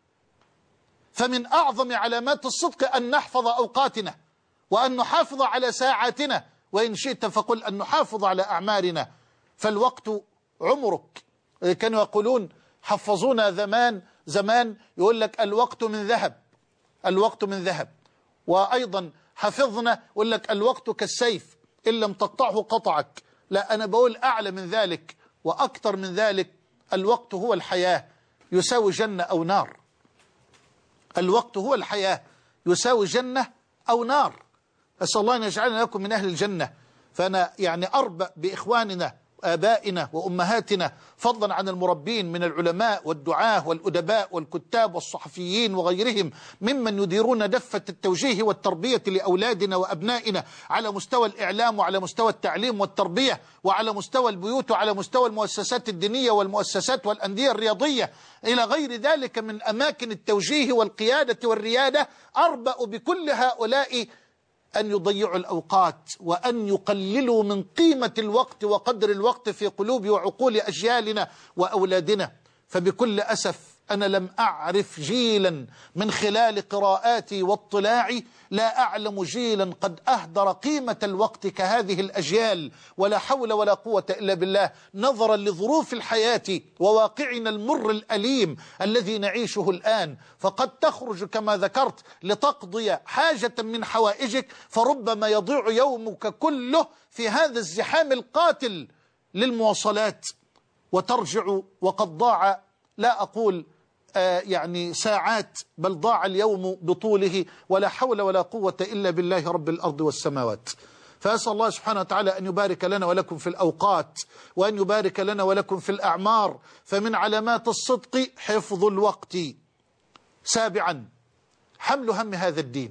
B: فمن أعظم علامات الصدق أن نحفظ أوقاتنا وأن نحافظ على ساعاتنا، وإن شئت فقل أن نحافظ على أعمارنا، فالوقت عمرك. كانوا يقولون حفظونا زمان زمان يقول لك الوقت من ذهب، الوقت من ذهب. وأيضا حفظنا يقول لك الوقت كالسيف إن لم تقطعه قطعك. لا، أنا بقول أعلى من ذلك وأكثر من ذلك، الوقت هو الحياة يساوي جنة أو نار. الوقت هو الحياة يساوي جنة أو نار. أسأل الله أن يجعلنا لكم من أهل الجنة. فأنا يعني أربأ بإخواننا آبائنا وأمهاتنا فضلا عن المربين من العلماء والدعاة والأدباء والكتاب والصحفيين وغيرهم ممن يديرون دفة التوجيه والتربية لأولادنا وأبنائنا على مستوى الإعلام وعلى مستوى التعليم والتربية وعلى مستوى البيوت وعلى مستوى المؤسسات الدينية والمؤسسات والأندية الرياضية إلى غير ذلك من أماكن التوجيه والقيادة والريادة. أربأ بكل هؤلاء أن يضيعوا الأوقات وأن يقللوا من قيمة الوقت وقدر الوقت في قلوب وعقول أجيالنا وأولادنا. فبكل أسف أنا لم أعرف جيلا من خلال قراءاتي واطلاعي، لا أعلم جيلا قد أهدر قيمة الوقت كهذه الأجيال، ولا حول ولا قوة إلا بالله، نظرا لظروف الحياة وواقعنا المر الأليم الذي نعيشه الآن. فقد تخرج كما ذكرت لتقضي حاجة من حوائجك، فربما يضيع يومك كله في هذا الزحام القاتل للمواصلات، وترجع وقد ضاع، لا أقول آه يعني ساعات، بل ضاع اليوم بطوله، ولا حول ولا قوة إلا بالله رب الأرض والسماوات. فأسأل الله سبحانه وتعالى أن يبارك لنا ولكم في الأوقات، وأن يبارك لنا ولكم في الأعمار. فمن علامات الصدق حفظ الوقت. سابعا، حمل هم هذا الدين.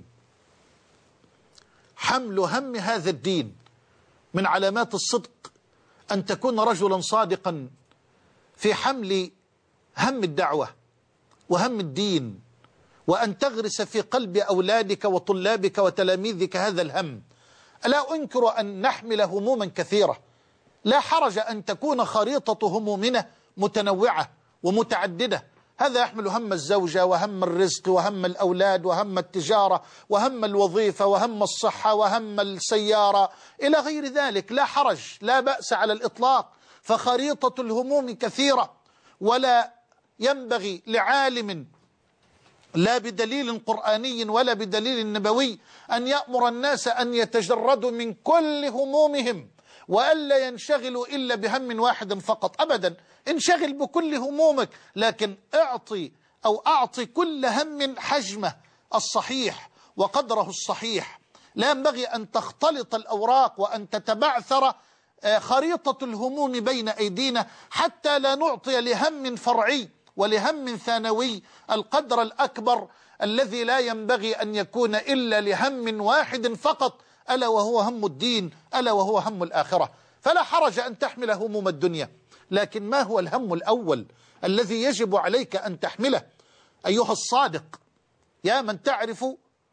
B: حمل هم هذا الدين من علامات الصدق أن تكون رجلا صادقا في حمل هم الدعوة وهم الدين، وأن تغرس في قلب أولادك وطلابك وتلاميذك هذا الهم. لا أنكر أن نحمل هموما كثيرة، لا حرج أن تكون خريطة همومنا متنوعة ومتعددة. هذا يحمل هم الزوجة وهم الرزق وهم الأولاد وهم التجارة وهم الوظيفة وهم الصحة وهم السيارة إلى غير ذلك، لا حرج، لا بأس على الإطلاق. فخريطة الهموم كثيرة، ولا ينبغي لعالم لا بدليل قرآني ولا بدليل نبوي أن يأمر الناس أن يتجردوا من كل همومهم وألا ينشغلوا إلا بهم واحد فقط. أبدا، انشغل بكل همومك، لكن اعطي أو أعطي كل هم حجمه الصحيح وقدره الصحيح. لا ينبغي أن تختلط الأوراق وأن تتبعثر خريطة الهموم بين أيدينا، حتى لا نعطي لهم فرعي ولهم ثانوي القدر الأكبر الذي لا ينبغي أن يكون إلا لهم واحد فقط، ألا وهو هم الدين، ألا وهو هم الآخرة. فلا حرج أن تحمل هموم الدنيا، لكن ما هو الهم الأول الذي يجب عليك أن تحمله أيها الصادق، يا من تعرف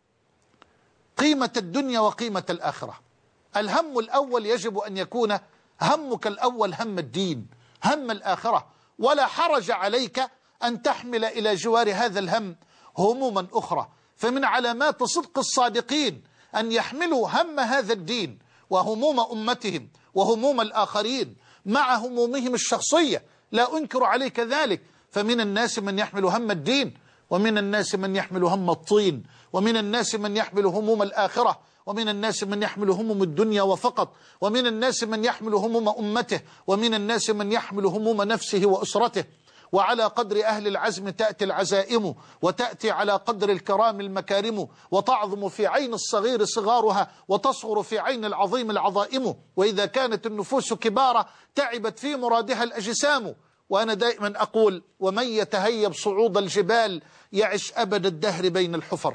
B: قيمة الدنيا وقيمة الآخرة؟ الهم الأول يجب أن يكون همك الأول هم الدين، هم الآخرة. ولا حرج عليك أن تحمل إلى جوار هذا الهم هموما أخرى. فمن علامات صدق الصادقين أن يحملوا هم هذا الدين وهموم أمتهم وهموم الآخرين مع همومهم الشخصية، لا أنكر عليك ذلك. فمن الناس من يحمل هم الدين، ومن الناس من يحمل هم الطين، ومن الناس من يحمل هموم الآخرة، ومن الناس من يحمل هموم الدنيا وفقط، ومن الناس من يحمل هموم أمته، ومن الناس من يحمل هموم نفسه وأسرته. وعلى قدر أهل العزم تأتي العزائم، وتأتي على قدر الكرام المكارم، وتعظم في عين الصغير صغارها، وتصغر في عين العظيم العظائم. وإذا كانت النفوس كبارة تعبت في مرادها الأجسام. وأنا دائما أقول: ومن يتهيب صعود الجبال يعش أبد الدهر بين الحفر.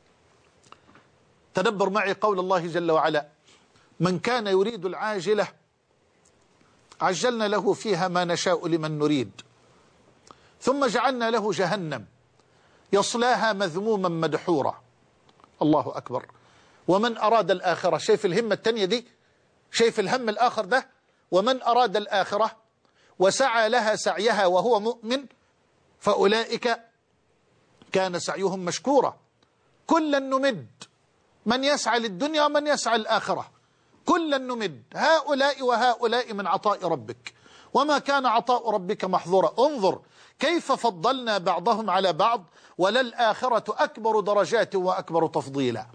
B: تدبر معي قول الله جل وعلا: من كان يريد العاجلة عجلنا له فيها ما نشاء لمن نريد ثم جعلنا له جهنم يصلاها مذموما مدحورا. الله أكبر. ومن أراد الآخرة، شايف الهمة التانية دي، شايف الهم الآخر ده، ومن أراد الآخرة وسعى لها سعيها وهو مؤمن فأولئك كان سعيهم مشكورا. كلا نمد، من يسعى للدنيا ومن يسعى للآخرة، كلا نمد هؤلاء وهؤلاء من عطاء ربك وما كان عطاء ربك محظورا. انظر كيف فضلنا بعضهم على بعض، وللآخرة أكبر درجات وأكبر تفضيلا.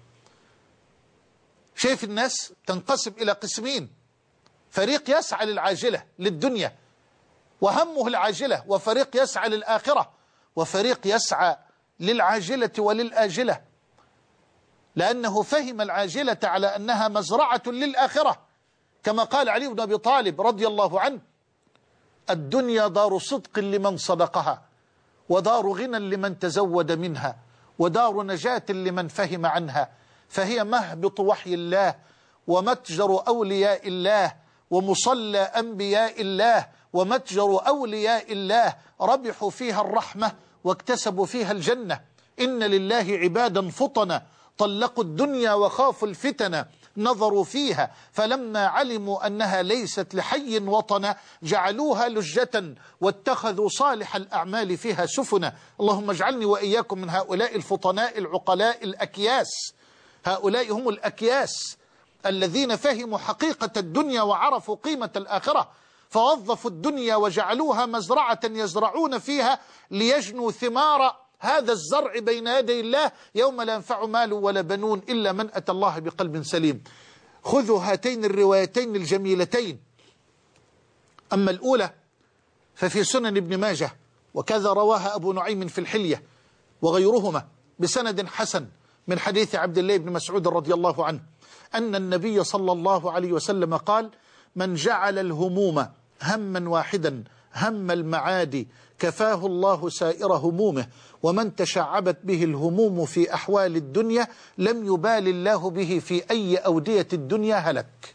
B: شايف الناس تنقسم إلى قسمين: فريق يسعى للعاجلة للدنيا وهمه العاجلة، وفريق يسعى للآخرة، وفريق يسعى للعاجلة وللآجلة، لأنه فهم العاجلة على أنها مزرعة للآخرة، كما قال علي بن أبي طالب رضي الله عنه: الدنيا دار صدق لمن صدقها، ودار غنى لمن تزود منها، ودار نجاة لمن فهم عنها، فهي مهبط وحي الله ومتجر أولياء الله ومصلى أنبياء الله ومتجر أولياء الله، ربحوا فيها الرحمة واكتسبوا فيها الجنة. إن لله عبادا فطنا طلقوا الدنيا وخافوا الفتن، نظروا فيها فلما علموا أنها ليست لحي وطنا جعلوها لجة واتخذوا صالح الأعمال فيها سفنا. اللهم اجعلني وإياكم من هؤلاء الفطناء العقلاء الأكياس. هؤلاء هم الأكياس الذين فهموا حقيقة الدنيا وعرفوا قيمة الآخرة، فوظفوا الدنيا وجعلوها مزرعة يزرعون فيها ليجنوا ثمار هذا الزرع بين يدي الله يوم لا ينفع مال ولا بنون إلا من أتى الله بقلب سليم. خذوا هاتين الروايتين الجميلتين. أما الأولى ففي سنن ابن ماجه، وكذا رواها أبو نعيم في الحلية وغيرهما بسند حسن من حديث عبد الله بن مسعود رضي الله عنه أن النبي صلى الله عليه وسلم قال: من جعل الهموم هما واحدا هم المعادي كفاه الله سائر همومه، ومن تشعبت به الهموم في أحوال الدنيا لم يبال الله به في أي أودية الدنيا هلك.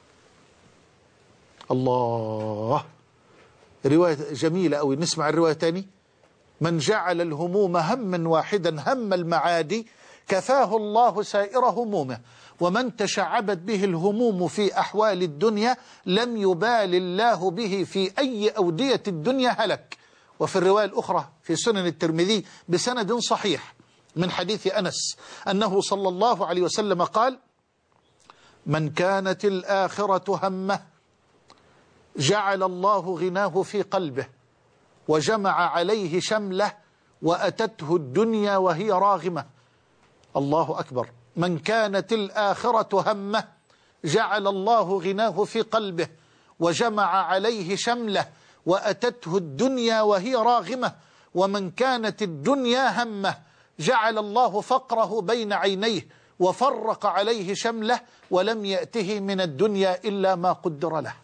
B: الله، رواية جميلة أوي. نسمع الرواية تاني: من جعل الهموم هما واحدا هم المعادي كفاه الله سائر همومه، ومن تشعبت به الهموم في أحوال الدنيا لم يبال الله به في أي أودية الدنيا هلك. وفي الرواية الأخرى في سنن الترمذي بسند صحيح من حديث أنس أنه صلى الله عليه وسلم قال: من كانت الآخرة همه جعل الله غناه في قلبه وجمع عليه شمله وأتته الدنيا وهي راغمة. الله أكبر. من كانت الآخرة همه جعل الله غناه في قلبه وجمع عليه شمله وأتته الدنيا وهي راغمة. ومن كانت الدنيا همه جعل الله فقره بين عينيه وفرق عليه شمله ولم يأته من الدنيا إلا ما قدر له.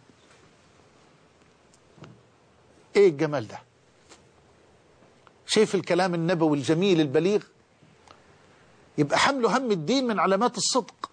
B: ايه الجمال ده؟ شايف الكلام النبوي الجميل البليغ؟ يبقى حمل هم الدين من علامات الصدق.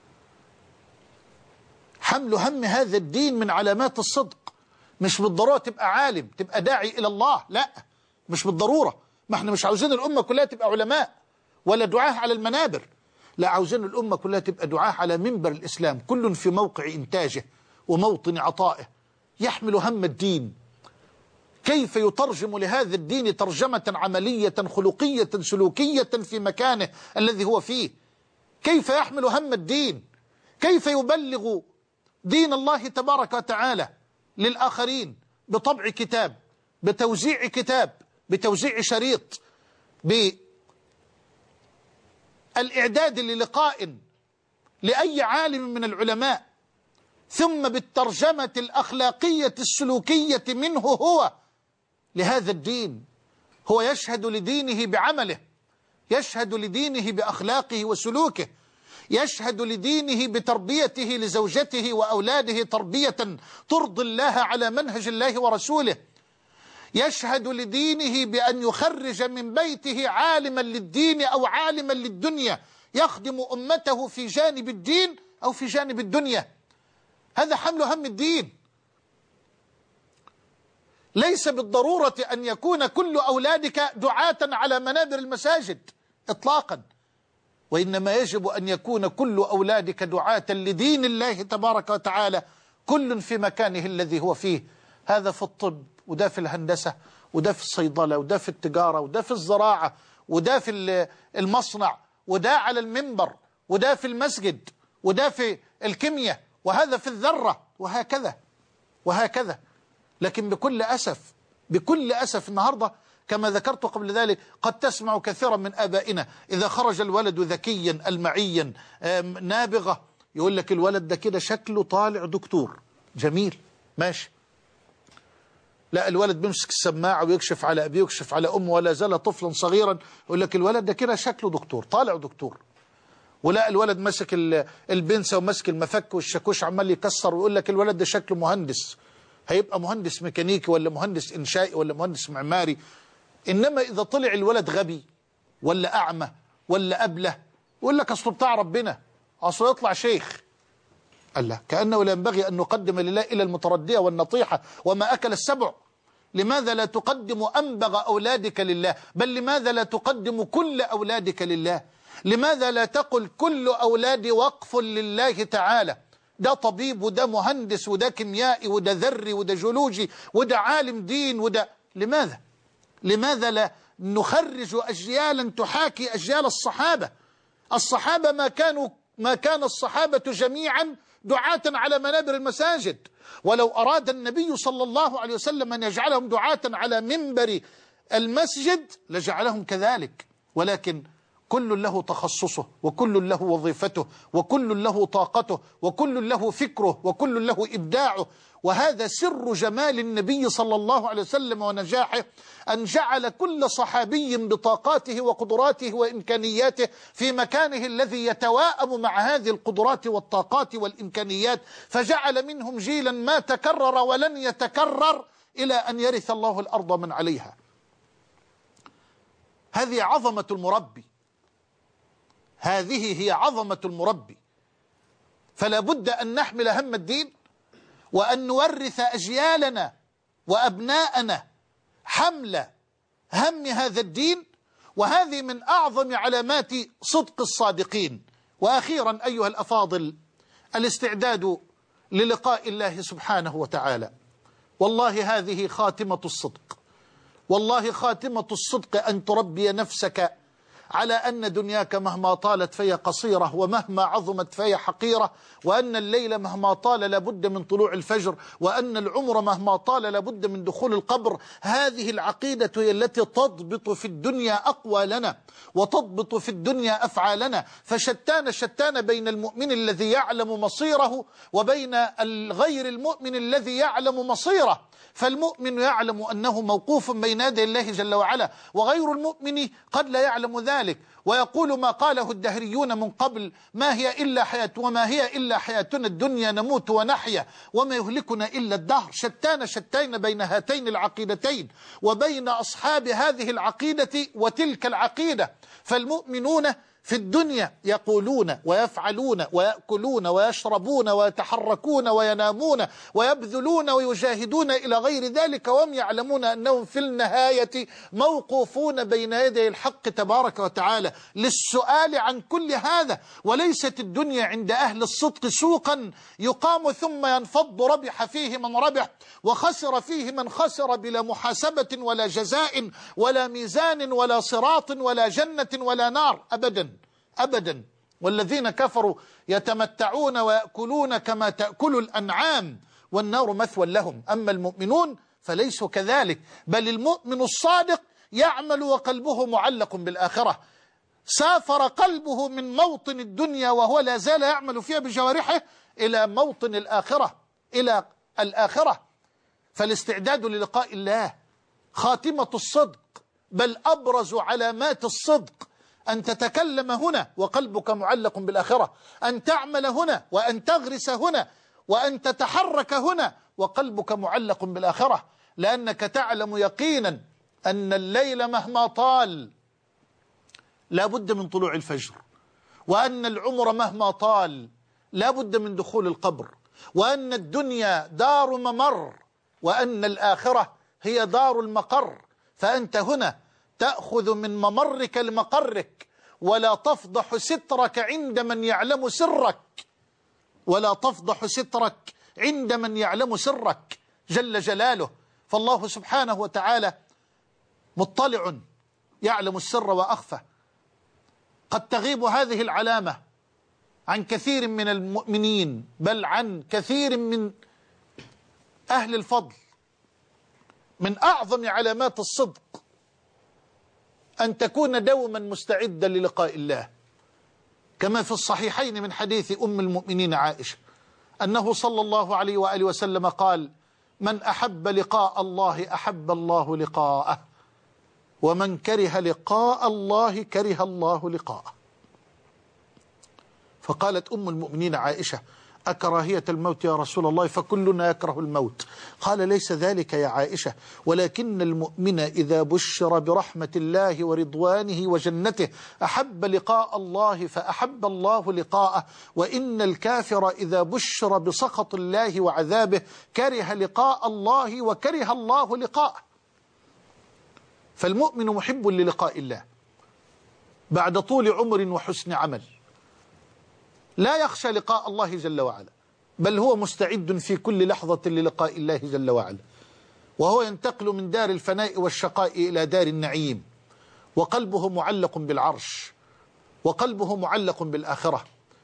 B: حمل هم هذا الدين من علامات الصدق. مش بالضرورة تبقى عالم تبقى داعي إلى الله، لا، مش بالضرورة. ما احنا مش عاوزين الأمة كلها تبقى علماء ولا دعاه على المنابر، لا، عاوزين الأمة كلها تبقى دعاه على منبر الإسلام، كل في موقع إنتاجه وموطن عطائه، يحمل هم الدين. كيف يترجم لهذا الدين ترجمة عملية خلقية سلوكية في مكانه الذي هو فيه؟ كيف يحمل هم الدين؟ كيف يبلغ دين الله تبارك وتعالى للآخرين بطبع كتاب، بتوزيع كتاب، بتوزيع شريط، بالإعداد للقاء لأي عالم من العلماء، ثم بالترجمة الأخلاقية السلوكية منه هو لهذا الدين. هو يشهد لدينه بعمله، يشهد لدينه بأخلاقه وسلوكه، يشهد لدينه بتربيته لزوجته وأولاده تربية ترضي الله على منهج الله ورسوله، يشهد لدينه بأن يخرج من بيته عالما للدين أو عالما للدنيا يخدم أمته في جانب الدين أو في جانب الدنيا. هذا حمل هم الدين. ليس بالضرورة أن يكون كل أولادك دعاة على منابر المساجد إطلاقا، وإنما يجب أن يكون كل أولادك دعاة لدين الله تبارك وتعالى، كل في مكانه الذي هو فيه. هذا في الطب، وده في الهندسة، وده في الصيدلة، وده في التجارة، وده في الزراعة، وده في المصنع، وده على المنبر، وده في المسجد، وده في الكيمياء، وهذا في الذرة، وهكذا وهكذا. لكن بكل أسف بكل أسف النهاردة كما ذكرت قبل ذلك قد تسمع كثيرا من آبائنا إذا خرج الولد ذكيا المعيا نابغة يقول لك الولد ده كده شكله طالع دكتور. جميل، ماشي. لا، الولد بيمسك السماعة ويكشف على أبيه ويكشف على أمه ولا زال طفلا صغيرا، يقول لك الولد ده كده شكله دكتور، طالع دكتور. ولا الولد ماسك البنسة وماسك المفك والشاكوش عمال يكسر ويقول لك الولد ده شكله مهندس، هيبقى مهندس ميكانيكي ولا مهندس إنشائي ولا مهندس معماري. إنما إذا طلع الولد غبي ولا أعمى ولا أبله يقول لك أصله بتاع ربنا، أصله يطلع شيخ. الله، كأنه لا ينبغي أن نقدم لله إلا المتردية والنطيحة وما أكل السبع. لماذا لا تقدم أنبغ أولادك لله؟ بل لماذا لا تقدم كل أولادك لله؟ لماذا لا تقل كل أولادي وقف لله تعالى؟ ده طبيب وده مهندس وده كيميائي وده ذري وده جيولوجي وده عالم دين وده. لماذا؟ لماذا لا نخرج أجيالا تحاكي أجيال الصحابة؟ الصحابة ما كانوا ما كان الصحابة جميعا دعاة على منابر المساجد، ولو أراد النبي صلى الله عليه وسلم أن يجعلهم دعاة على منبر المسجد لجعلهم كذلك، ولكن كل له تخصصه وكل له وظيفته وكل له طاقته وكل له فكره وكل له إبداعه. وهذا سر جمال النبي صلى الله عليه وسلم ونجاحه، أن جعل كل صحابي بطاقاته وقدراته وإمكانياته في مكانه الذي يتواءم مع هذه القدرات والطاقات والإمكانيات، فجعل منهم جيلا ما تكرر ولن يتكرر إلى أن يرث الله الأرض من عليها. هذه عظمة المربي، هذه هي عظمة المربي. فلا بد أن نحمل هم الدين وأن نورث أجيالنا وأبناءنا حمل هم هذا الدين، وهذه من أعظم علامات صدق الصادقين. وأخيرا أيها الأفاضل، الاستعداد للقاء الله سبحانه وتعالى. والله هذه خاتمة الصدق، والله خاتمة الصدق أن تربي نفسك على أن دنياك مهما طالت فهي قصيرة، ومهما عظمت فهي حقيرة، وأن الليل مهما طال لابد من طلوع الفجر، وأن العمر مهما طال لابد من دخول القبر. هذه العقيدة هي التي تضبط في الدنيا أقوالنا وتضبط في الدنيا أفعالنا. فشتان شتان بين المؤمن الذي يعلم مصيره وبين الغير المؤمن الذي يعلم مصيره. فالمؤمن يعلم أنه موقوف بين يدي الله جل وعلا، وغير المؤمن قد لا يعلم ذلك، ويقول ما قاله الدهريون من قبل: ما هي إلا حياة وما هي إلا حياتنا الدنيا نموت ونحيا وما يهلكنا إلا الدهر. شتان شتين بين هاتين العقيدتين وبين أصحاب هذه العقيدة وتلك العقيدة. فالمؤمنون في الدنيا يقولون ويفعلون ويأكلون ويشربون ويتحركون وينامون ويبذلون ويجاهدون إلى غير ذلك، وهم يعلمون أنهم في النهاية موقوفون بين يدي الحق تبارك وتعالى للسؤال عن كل هذا. وليست الدنيا عند أهل الصدق سوقا يقام ثم ينفض ربح فيه من ربح وخسر فيه من خسر، بلا محاسبة ولا جزاء ولا ميزان ولا صراط ولا جنة ولا نار، أبدا أبدا. والذين كفروا يتمتعون ويأكلون كما تأكل الأنعام والنار مثوى لهم. أما المؤمنون فليسوا كذلك، بل المؤمن الصادق يعمل وقلبه معلق بالآخرة. سافر قلبه من موطن الدنيا وهو لا زال يعمل فيها بجوارحه إلى موطن الآخرة، إلى الآخرة. فالاستعداد للقاء الله خاتمة الصدق، بل أبرز علامات الصدق أن تتكلم هنا وقلبك معلق بالآخرة، أن تعمل هنا وأن تغرس هنا وأن تتحرك هنا وقلبك معلق بالآخرة، لأنك تعلم يقينا أن الليل مهما طال لا بد من طلوع الفجر، وأن العمر مهما طال لا بد من دخول القبر، وأن الدنيا دار ممر، وأن الآخرة هي دار المقر. فأنت هنا تأخذ من ممرك لمقرك، ولا تفضح سترك عند من يعلم سرك، ولا تفضح سترك عند من يعلم سرك جل جلاله. فالله سبحانه وتعالى مطلع يعلم السر وأخفى. قد تغيب هذه العلامة عن كثير من المؤمنين، بل عن كثير من أهل الفضل. من أعظم علامات الصدق أن تكون دوما مستعدا للقاء الله، كما في الصحيحين من حديث أم المؤمنين عائشة أنه صلى الله عليه وآله وسلم قال: من أحب لقاء الله أحب الله لقاءه، ومن كره لقاء الله كره الله لقاءه. فقالت أم المؤمنين عائشة: أكراهية الموت يا رسول الله؟ فكلنا يكره الموت. قال: ليس ذلك يا عائشة، ولكن المؤمن إذا بشر برحمة الله ورضوانه وجنته أحب لقاء الله فأحب الله لقاءه، وإن الكافر إذا بشر بسخط الله وعذابه كره لقاء الله وكره الله لقاءه. فالمؤمن محب للقاء الله بعد طول عمر وحسن عمل، لا يخشى لقاء الله جل وعلا، بل هو مستعد في كل لحظة للقاء الله جل وعلا، وهو ينتقل من دار الفناء والشقاء إلى دار النعيم، وقلبه معلق بالعرش، وقلبه معلق بالآخرة.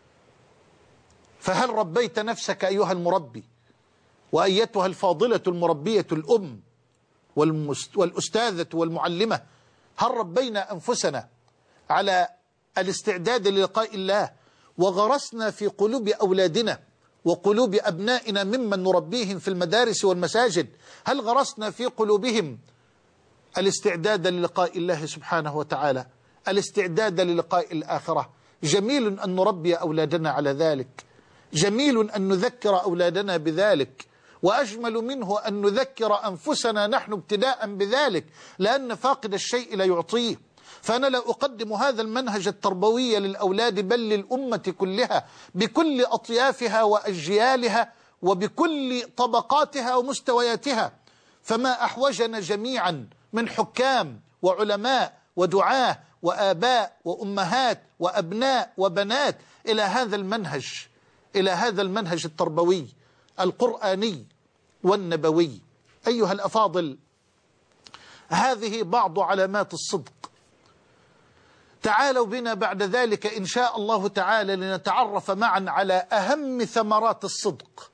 B: فهل ربيت نفسك أيها المربي، وأيتها الفاضلة المربية الأم والأستاذة والمعلمة؟ هل ربينا أنفسنا على الاستعداد للقاء الله، وغرسنا في قلوب أولادنا وقلوب أبنائنا ممن نربيهم في المدارس والمساجد، هل غرسنا في قلوبهم الاستعداد للقاء الله سبحانه وتعالى، الاستعداد للقاء الآخرة؟ جميل أن نربي أولادنا على ذلك، جميل أن نذكر أولادنا بذلك، وأجمل منه أن نذكر أنفسنا نحن ابتداء بذلك، لأن فاقد الشيء لا يعطيه. فأنا لا أقدم هذا المنهج التربوي للأولاد بل للأمة كلها بكل أطيافها وأجيالها وبكل طبقاتها ومستوياتها. فما أحوجنا جميعا من حكام وعلماء ودعاة وآباء وأمهات وأبناء وبنات إلى هذا المنهج، إلى هذا المنهج التربوي القرآني والنبوي. أيها الأفاضل، هذه بعض علامات الصدق. تعالوا بنا بعد ذلك إن شاء الله تعالى لنتعرف معا على أهم ثمرات الصدق،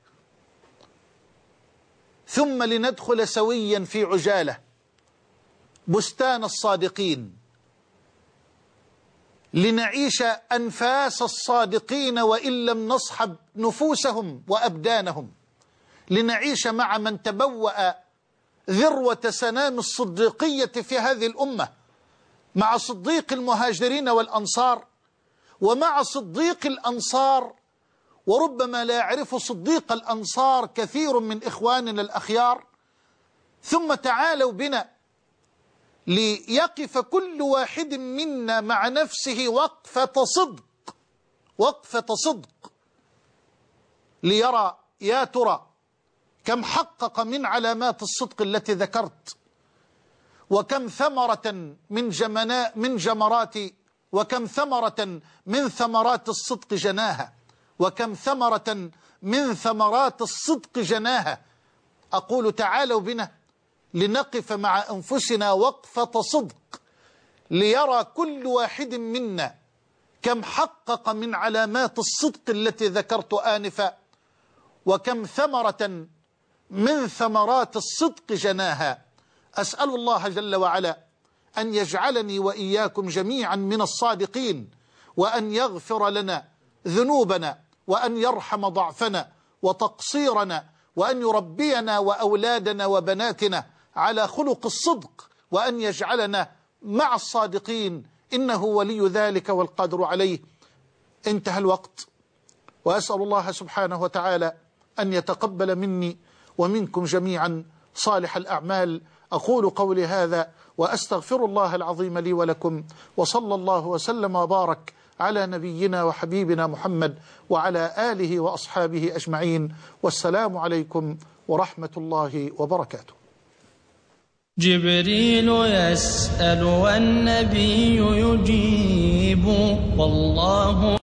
B: ثم لندخل سويا في عجالة بستان الصادقين، لنعيش أنفاس الصادقين وإن لم نصحب نفوسهم وأبدانهم، لنعيش مع من تبوأ ذروة سنام الصديقية في هذه الأمة، مع صديق المهاجرين والأنصار، ومع صديق الأنصار، وربما لا يعرف صديق الأنصار كثير من إخواننا الأخيار. ثم تعالوا بنا ليقف كل واحد منا مع نفسه وقفة صدق، وقفة صدق، ليرى يا ترى كم حقق من علامات الصدق التي ذكرت، وكم ثمرة من جمناء من جمرات وكم ثمرة من ثمرات الصدق جناها، وكم ثمرة من ثمرات الصدق جناها. أقول تعالوا بنا لنقف مع أنفسنا وقفة صدق، ليرى كل واحد منا كم حقق من علامات الصدق التي ذكرت آنفا، وكم ثمرة من ثمرات الصدق جناها. أسأل الله جل وعلا أن يجعلني وإياكم جميعا من الصادقين، وأن يغفر لنا ذنوبنا، وأن يرحم ضعفنا وتقصيرنا، وأن يربينا وأولادنا وبناتنا على خلق الصدق، وأن يجعلنا مع الصادقين، إنه ولي ذلك والقادر عليه. انتهى الوقت، وأسأل الله سبحانه وتعالى أن يتقبل مني ومنكم جميعا صالح الأعمال. أقول قولي هذا وأستغفر الله العظيم لي ولكم، وصلى الله وسلم وبارك على نبينا وحبيبنا محمد وعلى آله وأصحابه أجمعين، والسلام عليكم ورحمة الله وبركاته.
C: جبريل يسأل والنبي يجيب، والله